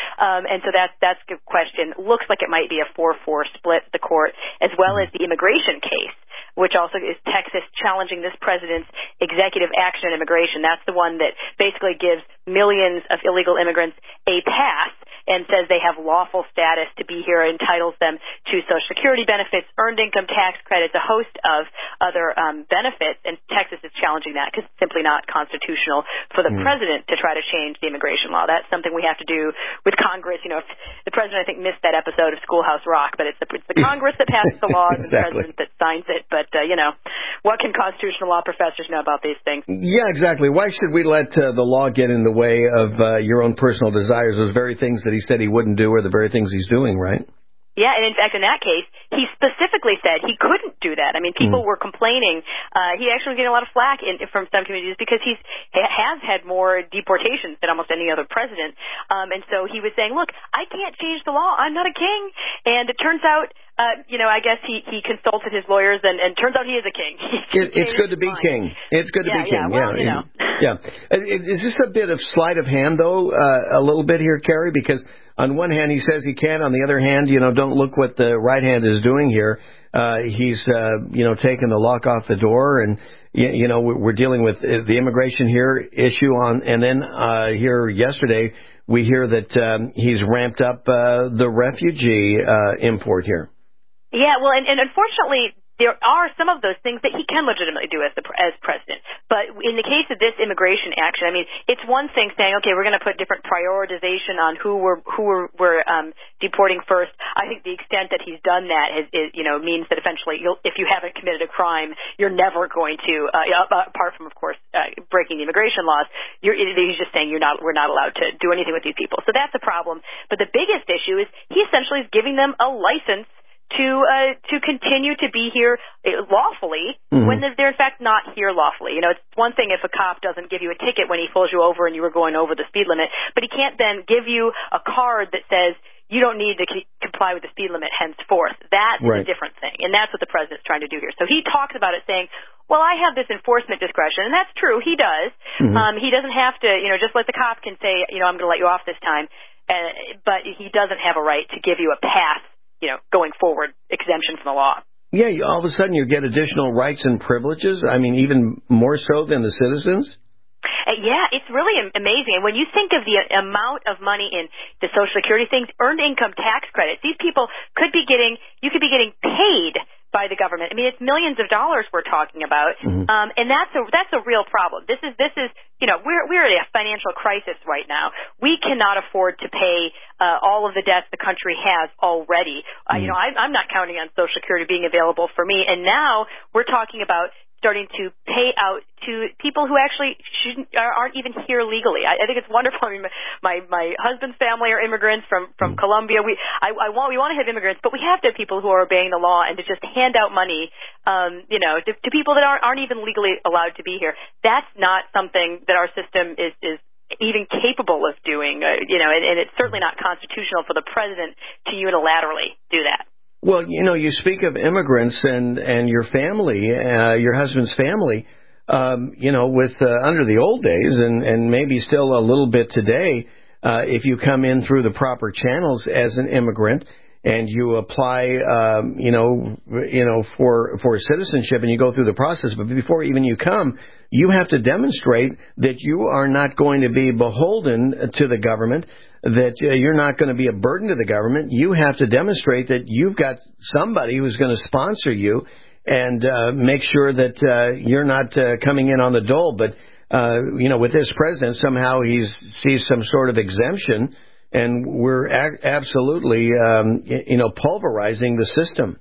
Um, and so that's that's a good question. Looks like it might be a four four split at the court, as well as the immigration case, which also is Texas challenging this president's executive action on immigration. That's the one that basically gives millions of illegal immigrants a pass and says they have lawful status to be here, entitles them to Social Security benefits, earned income tax credits, a host of other um, benefits, and Texas is challenging that because it's simply not constitutional for the mm. president to try to change the immigration law. That's something we have to do with Congress. You know, if the president, I think, missed that episode of Schoolhouse Rock, but it's the, it's the Congress that passes the laws exactly. and the president that signs it. But, uh, you know, what can constitutional law professors know about these things? Yeah, exactly. Why should we let uh, the law get in the way of uh, your own personal desires, those very things that he said he wouldn't do are the very things he's doing, right? Yeah, and in fact, in that case, he specifically said he couldn't do that. I mean, people mm. were complaining. Uh, he actually was getting a lot of flack in, from some communities because he has had more deportations than almost any other president. Um, and so he was saying, look, I can't change the law. I'm not a king. And it turns out, uh, you know, I guess he, he consulted his lawyers, and, and turns out he is a king. it, it's good to be mind. king. It's good to yeah, be king. Yeah, well, yeah, you know. yeah. Is this a bit of sleight of hand, though, uh, a little bit here, Carrie? Because on one hand, he says he can. On the other hand, you know, don't look what the right hand is doing here. Uh, he's, uh, you know, taking the lock off the door, and you, you know, we're dealing with the immigration here issue on, and then uh, here yesterday we hear that um, he's ramped up uh, the refugee uh, import here. Yeah, well, and, and unfortunately, there are some of those things that he can legitimately do as the as president. But in the case of this immigration action, I mean, it's one thing saying, okay, we're going to put different prioritization on who we're who we're, we're um, deporting first. I think the extent that he's done that is, is you know, means that eventually, you'll, if you haven't committed a crime, you're never going to, uh, apart from, of course, uh, breaking the immigration laws. You're, he's just saying you're not we're not allowed to do anything with these people. So that's a problem. But the biggest issue is he essentially is giving them a license to uh, to continue to be here lawfully mm-hmm. when they're, they're in fact not here lawfully. You know, it's one thing if a cop doesn't give you a ticket when he pulls you over and you were going over the speed limit, but he can't then give you a card that says you don't need to keep, comply with the speed limit henceforth. That's right. a different thing, and that's what the president's trying to do here. So he talks about it saying, well, I have this enforcement discretion, and that's true. He does. Mm-hmm. Um, he doesn't have to, you know, just like the cop can say, you know, I'm going to let you off this time, uh, but he doesn't have a right to give you a pass, you know, going forward, exemption from the law. Yeah, you, all of a sudden you get additional rights and privileges. I mean, even more so than the citizens. Uh, yeah, it's really amazing. And when you think of the amount of money in the Social Security things, earned income tax credits, these people could be getting, you could be getting paid by the government. I mean, it's millions of dollars we're talking about, mm-hmm. um, and that's a that's a real problem. This is this is you know we're we're in a financial crisis right now. We cannot afford to pay uh, all of the debts the country has already. Uh, mm-hmm. You know, I, I'm not counting on Social Security being available for me, and now we're talking about starting to pay out to people who actually shouldn't aren't even here legally. I, I think it's wonderful. I mean, my my husband's family are immigrants from from mm. Colombia. We I, I want we want to have immigrants, but we have to have people who are obeying the law, and to just hand out money, um, you know, to, to people that aren't aren't even legally allowed to be here. That's not something that our system is is even capable of doing. Uh, you know, and, and it's certainly not constitutional for the president to unilaterally do that. Well, you know, you speak of immigrants and, and your family, uh, your husband's family, um, you know, with uh, under the old days and, and maybe still a little bit today, uh, if you come in through the proper channels as an immigrant and you apply, um, you know, you know, for for citizenship and you go through the process, but before even you come, you have to demonstrate that you are not going to be beholden to the government, that uh, you're not going to be a burden to the government. You have to demonstrate that you've got somebody who's going to sponsor you and uh, make sure that uh, you're not uh, coming in on the dole. But, uh, you know, with this president, somehow he sees some sort of exemption, and we're a- absolutely, um, you know, pulverizing the system.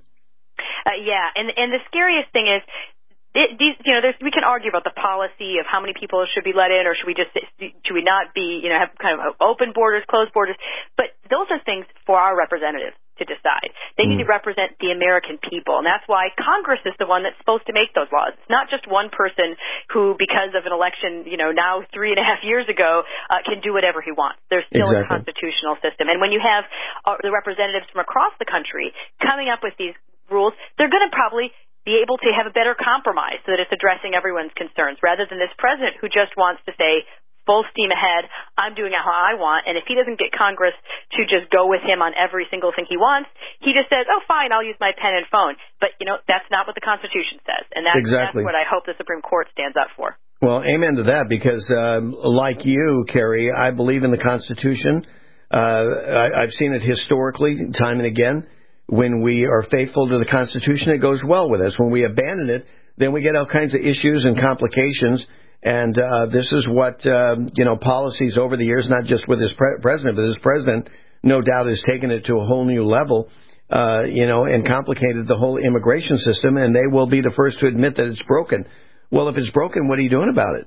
Uh, yeah, and and the scariest thing is, It, these, you know, there's, we can argue about the policy of how many people should be let in, or should we just should we not be, you know, have kind of open borders, closed borders. But those are things for our representatives to decide. They mm. need to represent the American people, and that's why Congress is the one that's supposed to make those laws. It's not just one person who, because of an election, you know, now three and a half years ago, uh, can do whatever he wants. There's still exactly. a constitutional system, and when you have uh, the representatives from across the country coming up with these rules, they're going to probably be able to have a better compromise so that it's addressing everyone's concerns, rather than this president who just wants to say full steam ahead. I'm doing it how I want. And if he doesn't get Congress to just go with him on every single thing he wants, he just says, oh, fine, I'll use my pen and phone. But, you know, that's not what the Constitution says. And that's, exactly. that's what I hope the Supreme Court stands up for. Well, amen to that, because um, like you, Carrie, I believe in the Constitution. Uh, I, I've seen it historically, time and again. When we are faithful to the Constitution, it goes well with us. When we abandon it, then we get all kinds of issues and complications. And uh, this is what, uh, you know, policies over the years, not just with this pre- president, but this president, no doubt, has taken it to a whole new level, uh, you know, and complicated the whole immigration system. And they will be the first to admit that it's broken. Well, if it's broken, what are you doing about it?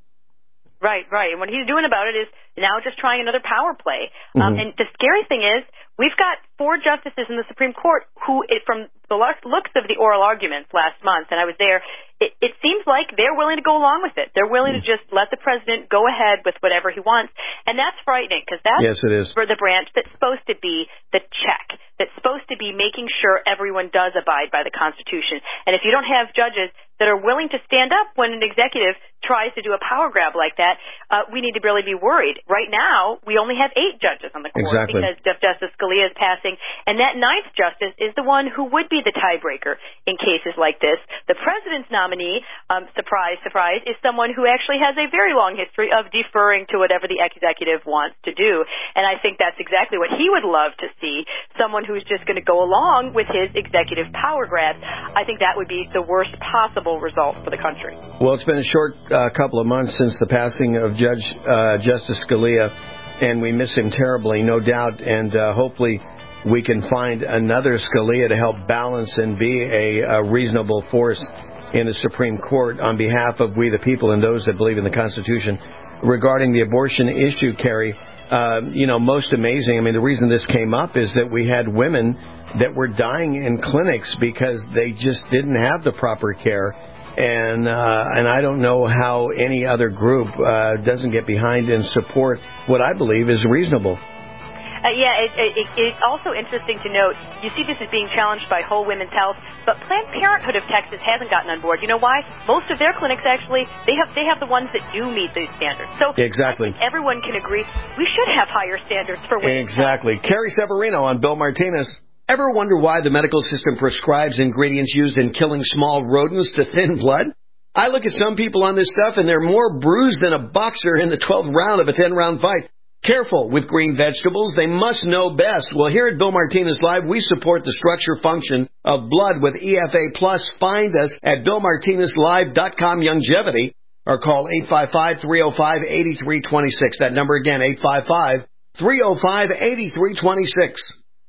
Right, right. And what he's doing about it is now just trying another power play. Mm-hmm. Um, and the scary thing is, we've got four justices in the Supreme Court who, it, from the looks of the oral arguments last month, and I was there, it, it seems like they're willing to go along with it. They're willing mm-hmm. to just let the president go ahead with whatever he wants. And that's frightening, because that's yes, it is. for the branch that's supposed to be the check, that's supposed to be making sure everyone does abide by the Constitution. And if you don't have judges that are willing to stand up when an executive tries to do a power grab like that, uh, we need to really be worried. Right now, we only have eight judges on the court exactly. because Justice Scalia is passing, and that ninth justice is the one who would be the tiebreaker in cases like this. The president's nominee, um, surprise, surprise, is someone who actually has a very long history of deferring to whatever the executive wants to do, and I think that's exactly what he would love to see, someone who's just going to go along with his executive power grab. I think that would be the worst possible result for the country. Well, it's been a short uh, couple of months since the passing of Judge uh, Justice Scalia, and we miss him terribly, no doubt, and uh, hopefully we can find another Scalia to help balance and be a, a reasonable force in the Supreme Court on behalf of we the people and those that believe in the Constitution. Regarding the abortion issue, Carrie, uh, you know, most amazing, I mean, the reason this came up is that we had women that were dying in clinics because they just didn't have the proper care. And uh, and I don't know how any other group uh, doesn't get behind and support what I believe is reasonable. Uh, yeah, it, it, it's also interesting to note, you see this is being challenged by Whole Women's Health, but Planned Parenthood of Texas hasn't gotten on board. You know why? Most of their clinics actually, they have they have the ones that do meet these standards. So exactly. everyone can agree we should have higher standards for women. Exactly. Carrie Severino on Bill Martinez. Ever wonder why the medical system prescribes ingredients used in killing small rodents to thin blood? I look at some people on this stuff and they're more bruised than a boxer in the twelfth round of a ten-round fight. Careful with green vegetables. They must know best. Well, here at Bill Martinez Live, we support the structure function of blood with E F A Plus. Find us at bill martinez live dot com Longevity or call eight five five, three oh five, eight three two six. That number again, eight five five, three oh five, eight three two six.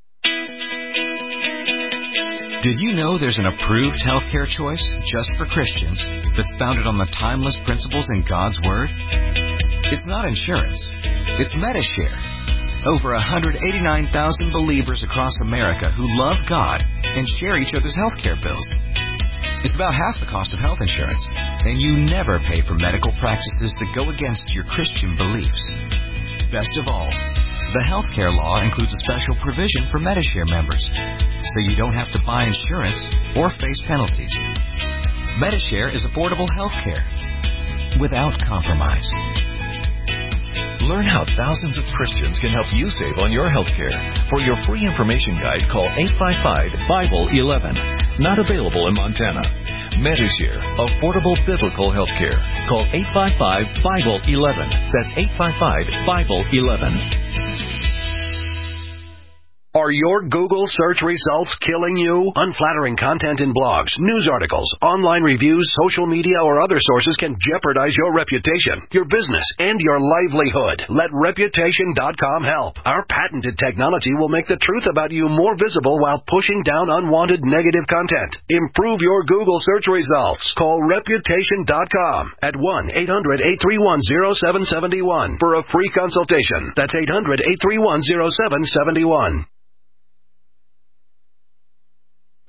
Did you know there's an approved healthcare choice just for Christians that's founded on the timeless principles in God's Word? It's not insurance. It's Medi-Share. Over one hundred eighty-nine thousand believers across America who love God and share each other's healthcare bills. It's about half the cost of health insurance, and you never pay for medical practices that go against your Christian beliefs. Best of all, the healthcare law includes a special provision for Medi-Share members, so you don't have to buy insurance or face penalties. Medi-Share is affordable healthcare without compromise. Learn how thousands of Christians can help you save on your health care. For your free information guide, call eight five five, Bible eleven. Not available in Montana. Medi-Share, affordable biblical health care. Call eight five five, Bible eleven. That's eight five five, Bible eleven. Are your Google search results killing you? Unflattering content in blogs, news articles, online reviews, social media, or other sources can jeopardize your reputation, your business, and your livelihood. Let Reputation dot com help. Our patented technology will make the truth about you more visible while pushing down unwanted negative content. Improve your Google search results. Call Reputation dot com at one eight hundred, eight three one, oh seven seven one for a free consultation. That's eight hundred, eight three one, oh seven seven one.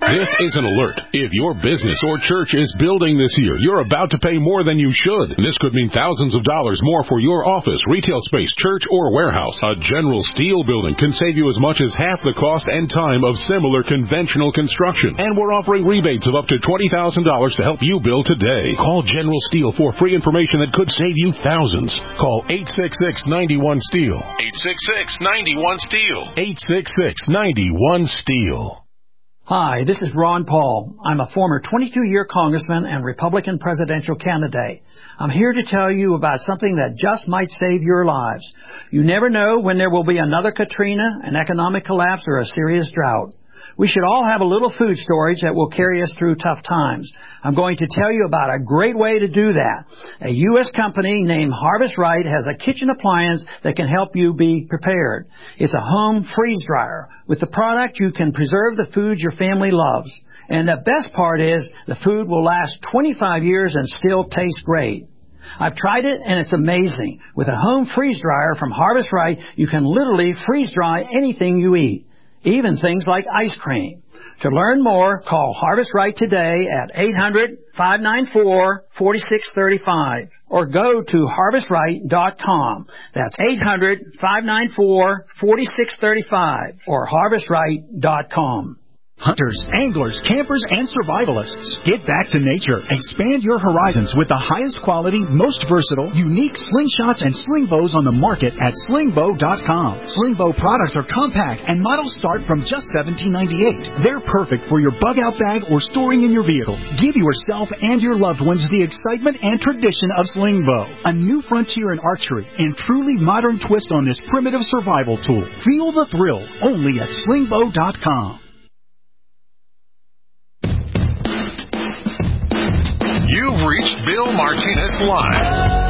This is an alert. If your business or church is building this year, you're about to pay more than you should. This could mean thousands of dollars more for your office, retail space, church, or warehouse. A General Steel building can save you as much as half the cost and time of similar conventional construction. And we're offering rebates of up to twenty thousand dollars to help you build today. Call General Steel for free information that could save you thousands. Call eight six six, nine one, STEEL. eight six six, nine one, STEEL. eight six six, nine one, STEEL. Hi, this is Ron Paul. I'm a former twenty-two-year congressman and Republican presidential candidate. I'm here to tell you about something that just might save your lives. You never know when there will be another Katrina, an economic collapse, or a serious drought. We should all have a little food storage that will carry us through tough times. I'm going to tell you about a great way to do that. A U S company named Harvest Right has a kitchen appliance that can help you be prepared. It's a home freeze dryer. With the product, you can preserve the food your family loves. And the best part is the food will last twenty-five years and still taste great. I've tried it, and it's amazing. With a home freeze dryer from Harvest Right, you can literally freeze dry anything you eat, even things like ice cream. To learn more, call Harvest Right today at eight hundred, five nine four, four six three five or go to harvest right dot com. That's eight hundred, five nine four, four six three five or harvest right dot com. Hunters, anglers, campers, and survivalists. Get back to nature. Expand your horizons with the highest quality, most versatile, unique slingshots and sling bows on the market at sling bow dot com. Sling bow products are compact and models start from just seventeen ninety-eight. They're perfect for your bug-out bag or storing in your vehicle. Give yourself and your loved ones the excitement and tradition of sling bow. A new frontier in archery and truly modern twist on this primitive survival tool. Feel the thrill only at sling bow dot com. You've reached Bill Martinez Live.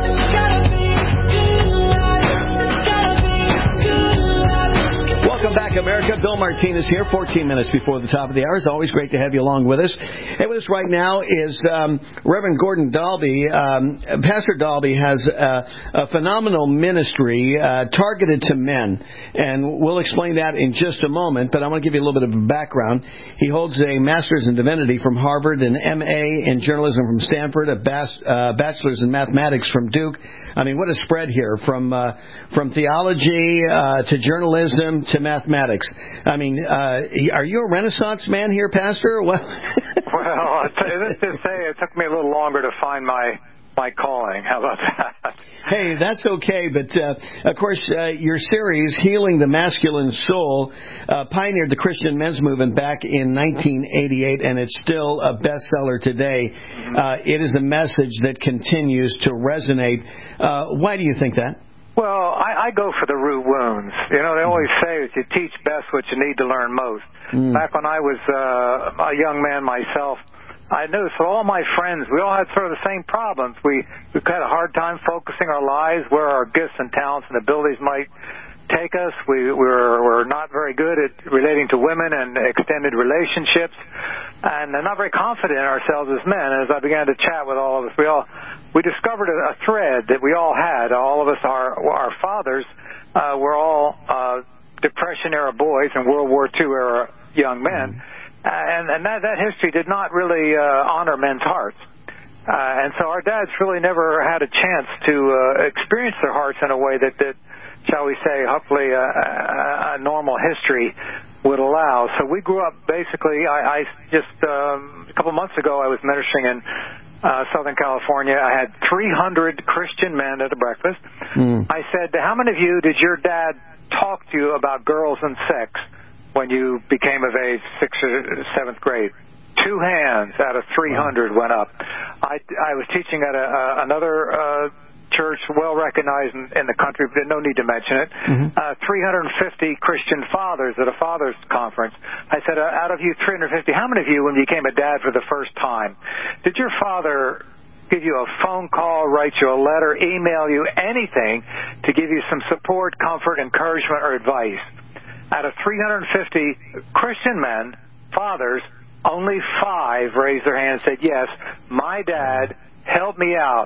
Welcome back, America. Bill Martinez here, fourteen minutes before the top of the hour. It's always great to have you along with us. And with us right now is um, Reverend Gordon Dalby. Um, Pastor Dalby has a, a phenomenal ministry uh, targeted to men, and we'll explain that in just a moment, but I want to give you a little bit of a background. He holds a Master's in Divinity from Harvard, an M A in Journalism from Stanford, a bas- uh, Bachelor's in Mathematics from Duke. I mean, what a spread here, from uh, from theology uh, to journalism to mathematics. I mean, uh, are you a Renaissance man here, Pastor? Well, well I'll tell you, let's just say it took me a little longer to find my my calling. How about that? Hey, that's okay. But, uh, of course, uh, your series, Healing the Masculine Soul, uh, pioneered the Christian men's movement back in nineteen eighty-eight, and it's still a bestseller today. Mm-hmm. Uh, it is a message that continues to resonate. Uh, why do you think that? Well, I, I go for the root wounds. You know, they always say that you teach best what you need to learn most. Mm. Back when I was uh, a young man myself, I noticed for all my friends, we all had sort of the same problems. We we had a hard time focusing our lives where our gifts and talents and abilities might take us. We were, were not very good at relating to women and extended relationships, and not very confident in ourselves as men. As I began to chat with all of us, we all we discovered a, a thread that we all had. All of us, our our fathers, uh, were all uh, Depression era boys and World War Two era young men. Mm-hmm. And, and that, that history did not really uh, honor men's hearts. Uh, and so our dads really never had a chance to uh, experience their hearts in a way that, that shall we say, hopefully a, a, a normal history would allow. So we grew up basically, I, I just, um, a couple months ago I was ministering in uh, Southern California. I had three hundred Christian men at a breakfast. Mm. I said, how many of you did your dad talk to you about girls and sex when you became of age, sixth or seventh grade? Two hands out of three hundred went up. I, I was teaching at a, uh, another uh, church well recognized in, in the country, but no need to mention it, mm-hmm. uh, three hundred fifty Christian fathers at a fathers conference. I said, uh, out of you three hundred fifty, how many of you, when you became a dad for the first time, did your father give you a phone call, write you a letter, email you, anything to give you some support, comfort, encouragement, or advice? Out of three hundred fifty Christian men, fathers, only five raised their hand and said, yes, my dad helped me out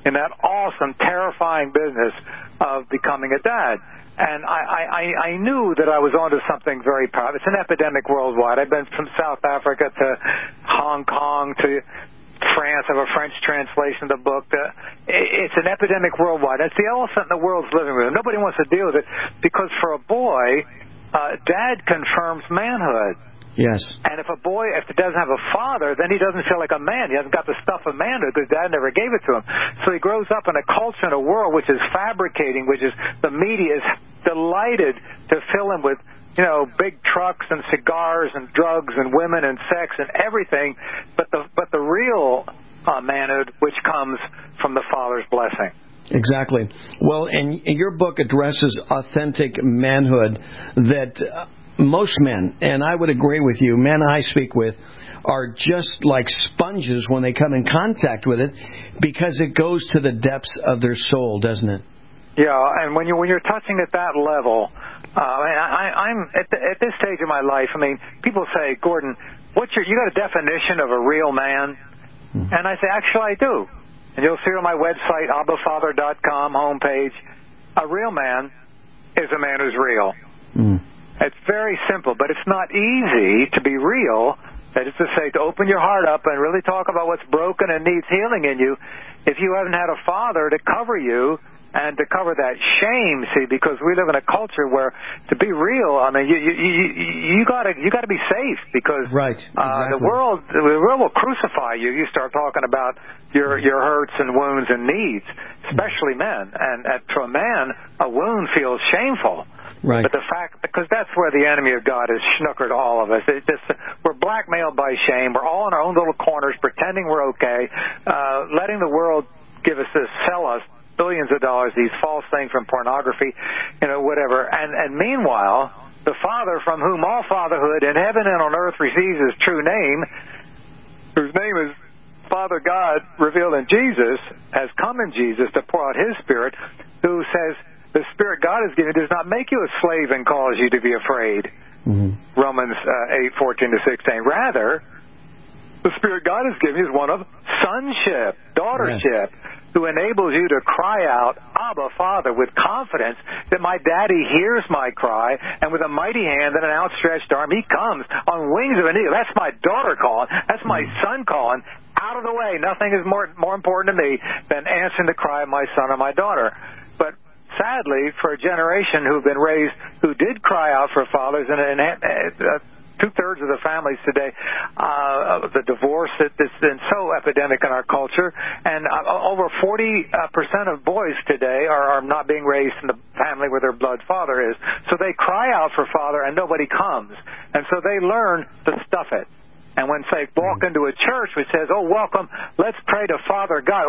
in that awesome, terrifying business of becoming a dad. And I, I, I knew that I was onto something very powerful. It's an epidemic worldwide. I've been from South Africa to Hong Kong to France. I have a French translation of the book. It's an epidemic worldwide. It's the elephant in the world's living room. Nobody wants to deal with it because for a boy, uh, dad confirms manhood. Yes. And if a boy, if he doesn't have a father, then he doesn't feel like a man. He hasn't got the stuff of manhood because dad never gave it to him. So he grows up in a culture and a world which is fabricating, which is the media is delighted to fill him with, you know, big trucks and cigars and drugs and women and sex and everything. But the but the real uh, manhood, which comes from the father's blessing. Exactly. Well, and your book addresses authentic manhood that. Uh, Most men, and I would agree with you, men I speak with are just like sponges when they come in contact with it because it goes to the depths of their soul, doesn't it? Yeah, and when you when you're touching at that level, uh, I, I'm at, the, at this stage of my life. I mean, people say, Gordon, what's your you got a definition of a real man? Hmm. And I say, actually, I do. And you'll see it on my website, abba father dot com homepage. A real man is a man who's real. Hmm. It's very simple, but it's not easy to be real. That is to say, to open your heart up and really talk about what's broken and needs healing in you if you haven't had a father to cover you and to cover that shame, see, because we live in a culture where to be real, I mean, you you you, you gotta you gotta be safe because right, exactly. uh, the world the world will crucify you. You start talking about your your hurts and wounds and needs, especially men. And, and to a man, a wound feels shameful. Right. But the fact, because that's where the enemy of God has snookered all of us. It just, we're blackmailed by shame. We're all in our own little corners, pretending we're okay, uh, letting the world give us this, sell us billions of dollars, these false things from pornography, you know, whatever. And, and meanwhile, the Father from whom all fatherhood in heaven and on earth receives his true name, whose name is Father God revealed in Jesus, has come in Jesus to pour out his Spirit, who says, the Spirit God has given does not make you a slave and cause you to be afraid. Mm-hmm. Romans uh, eight fourteen to sixteen. Rather, the Spirit God has given you is one of sonship, daughtership, yes. who enables you to cry out, Abba, Father, with confidence that my daddy hears my cry, and with a mighty hand and an outstretched arm, he comes on wings of an eagle. That's my daughter calling. That's my son calling. Out of the way. Nothing is more more important to me than answering the cry of my son or my daughter. But sadly, for a generation who've been raised, who did cry out for fathers, and, and uh, two-thirds of the families today, uh, the divorce that has been so epidemic in our culture, and uh, over forty percent of boys today are, are not being raised in the family where their blood father is. So they cry out for father, and nobody comes. And so they learn to stuff it. And when, say, walk into a church which says, oh, welcome, let's pray to Father God.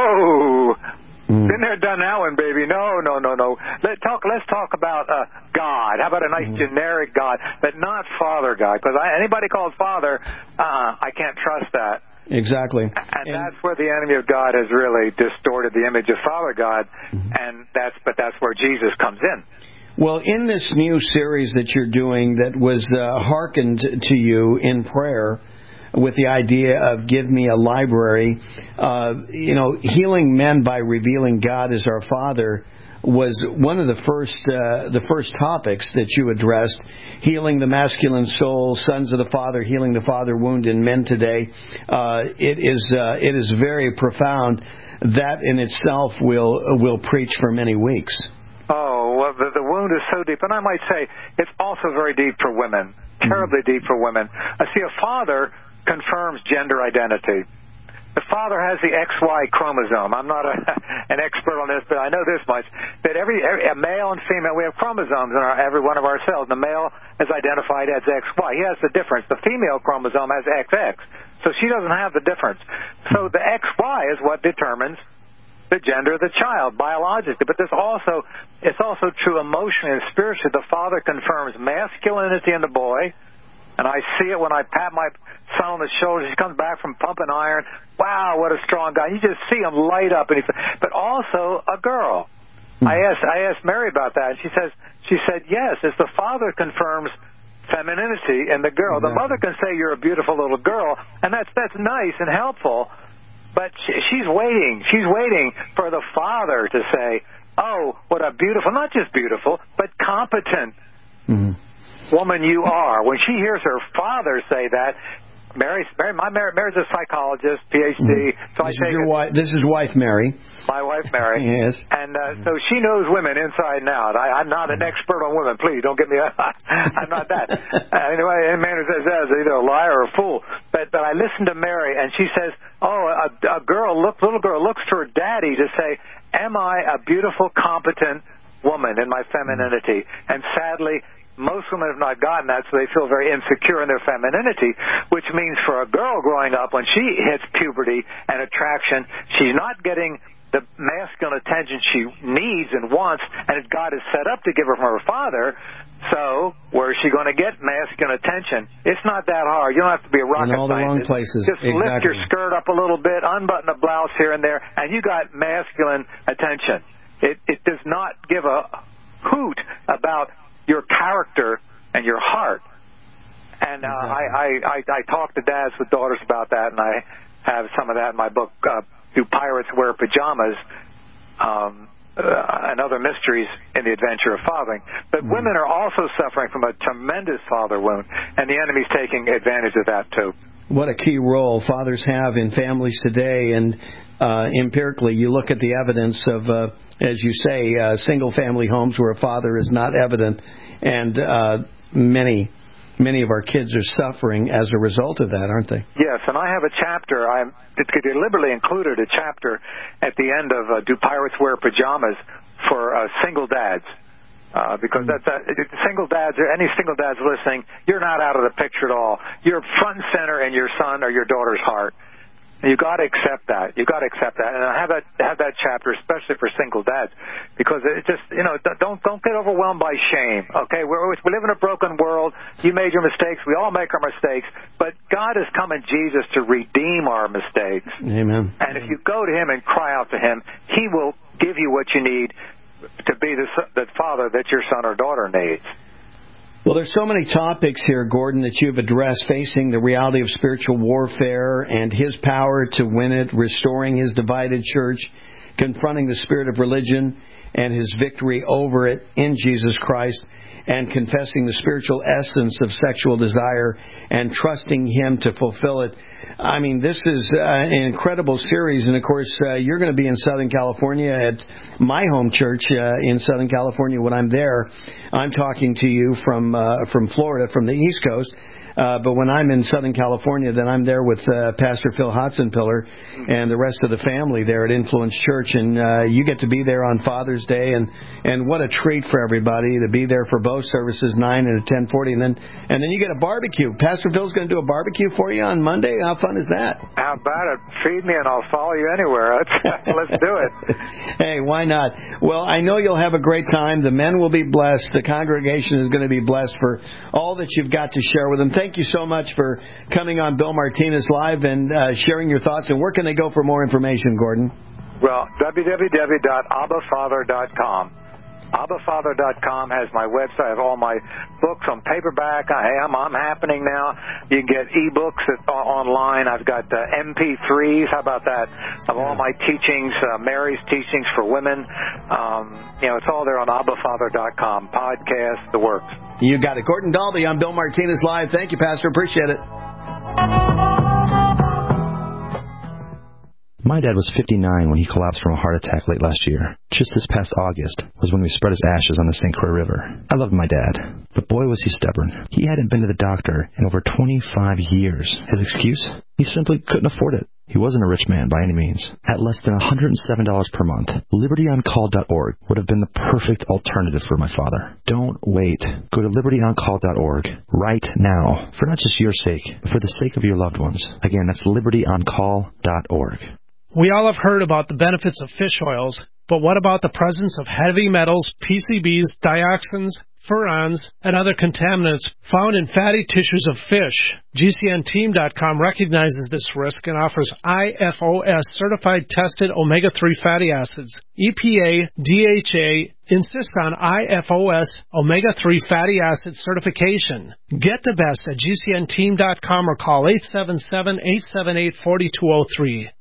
Whoa! Mm. Been there, done that one, baby. No, no, no, no. Let's talk. Let's talk about uh, God. How about a nice mm. generic God, but not Father God? Because anybody called Father, uh, I can't trust that. Exactly. And, and that's where the enemy of God has really distorted the image of Father God, mm. and that's but that's where Jesus comes in. Well, in this new series that you're doing, that was uh, hearkened to you in prayer, with the idea of give me a library, uh, you know, healing men by revealing God as our Father was one of the first uh, the first topics that you addressed. Healing the masculine soul, sons of the Father, healing the father wound in men today. Uh, it is uh, it is very profound. That in itself will will preach for many weeks. Oh, well, the, the wound is so deep, and I might say it's also very deep for women, terribly mm-hmm. deep for women. I see a father confirms gender identity. The father has the X Y chromosome. I'm not a, an expert on this, but I know this much, that every, every a male and female, we have chromosomes in our, every one of our cells. The male is identified as X Y. He has the difference. The female chromosome has X X. So she doesn't have the difference. So the X Y is what determines the gender of the child biologically. But there's also, it's also true emotionally and spiritually. The father confirms masculinity in the boy. And I see it when I pat my son on the shoulder. He comes back from pumping iron. Wow, what a strong guy. You just see him light up. And he, but also a girl. Mm-hmm. I asked I asked Mary about that. And she says she said yes. As the father confirms femininity in the girl, exactly. The mother can say you're a beautiful little girl, and that's that's nice and helpful. But she, she's waiting. She's waiting for the father to say, oh, what a beautiful, not just beautiful, but competent mm-hmm. woman you are. When she hears her father say that, Mary, Mary, my Mary, Mary's a psychologist, P H D. Mm-hmm. So this I take is your it, wife. This is wife Mary. My wife Mary. Yes. And uh, mm-hmm. so she knows women inside and out. I, I'm not an expert on women. Please don't get me. I'm not that. uh, anyway, any man who says that is either a liar or a fool. But but I listen to Mary, and she says, "Oh, a, a girl, look, little girl looks to her daddy to say, am I a beautiful, competent woman in my femininity?" And sadly, most women have not gotten that, so they feel very insecure in their femininity, which means for a girl growing up, when she hits puberty and attraction, she's not getting the masculine attention she needs and wants, and God is set up to give her from her father. So where is she going to get masculine attention? It's not that hard. You don't have to be a rocket in all the scientist. wrong places. Just exactly. lift your skirt up a little bit, unbutton a blouse here and there, and you got masculine attention. It, it does not give a hoot about your character and your heart. And uh, exactly. I, I, I, I talk to dads with daughters about that, and I have some of that in my book, uh, Do Pirates Wear Pajamas? Um, uh, and Other Mysteries in the Adventure of Fathering. But mm. women are also suffering from a tremendous father wound, and the enemy's taking advantage of that, too. What a key role fathers have in families today, and uh, empirically, you look at the evidence of, uh, as you say, uh, single-family homes where a father is not evident, and uh, many, many of our kids are suffering as a result of that, aren't they? Yes, and I have a chapter. I deliberately included a chapter at the end of uh, Do Pirates Wear Pajamas for uh, single dads. Uh, because that's uh, single dads, or any single dads listening, you're not out of the picture at all. You're front and center in your son or your daughter's heart. You got to accept that. You got to accept that, and I have that have that chapter, especially for single dads, because it just you know don't don't get overwhelmed by shame. Okay, we're, we live in a broken world. You made your mistakes. We all make our mistakes, but God has come in Jesus to redeem our mistakes. Amen. And if you go to Him and cry out to Him, He will give you what you need to be the, the father that your son or daughter needs. Well, there's so many topics here, Gordon, that you've addressed, facing the reality of spiritual warfare and His power to win it, restoring His divided church, confronting the spirit of religion and His victory over it in Jesus Christ, and confessing the spiritual essence of sexual desire and trusting Him to fulfill it. I mean, this is uh, an incredible series, and of course, uh, you're going to be in Southern California at my home church uh, in Southern California. When I'm there, I'm talking to you from uh, from Florida, from the East Coast. Uh, but when I'm in Southern California, then I'm there with uh, Pastor Phil Hotzenpiller and the rest of the family there at Influence Church. And uh, you get to be there on Father's Day. And, and what a treat for everybody to be there for both services, nine and at ten forty. And then and then you get a barbecue. Pastor Phil's going to do a barbecue for you on Monday. How fun is that? How about it? Feed me and I'll follow you anywhere. Let's, let's do it. Hey, why not? Well, I know you'll have a great time. The men will be blessed. The congregation is going to be blessed for all that you've got to share with them. Thank you so much for coming on Bill Martinez Live and uh, sharing your thoughts. And where can they go for more information, Gordon? Well, w w w dot abba father dot com. abba father dot com has my website. I have all my books on paperback. Hey, I'm, I'm happening now. You can get e-books at, uh, online. I've got uh, M P threes. How about that? Of all my teachings, uh, Mary's teachings for women. Um, you know, it's all there on abba father dot com. Podcast, the works. You got it. Gordon Dalby on Bill Martinez Live. Thank you, Pastor. Appreciate it. My dad was fifty-nine when he collapsed from a heart attack late last year. Just this past August was when we spread his ashes on the Saint Croix River. I loved my dad, but boy was he stubborn. He hadn't been to the doctor in over twenty-five years. His excuse? He simply couldn't afford it. He wasn't a rich man by any means. At less than one hundred seven dollars per month, liberty on call dot org would have been the perfect alternative for my father. Don't wait. Go to liberty on call dot org right now, for not just your sake, but for the sake of your loved ones. Again, that's liberty on call dot org. We all have heard about the benefits of fish oils, but what about the presence of heavy metals, P C Bs, dioxins, furans, and other contaminants found in fatty tissues of fish? G C N team dot com recognizes this risk and offers I F O S certified tested omega three fatty acids. E P A, D H A insists on I F O S omega three fatty acid certification. Get the best at G C N team dot com or call eight seven seven, eight seven eight, four two zero three.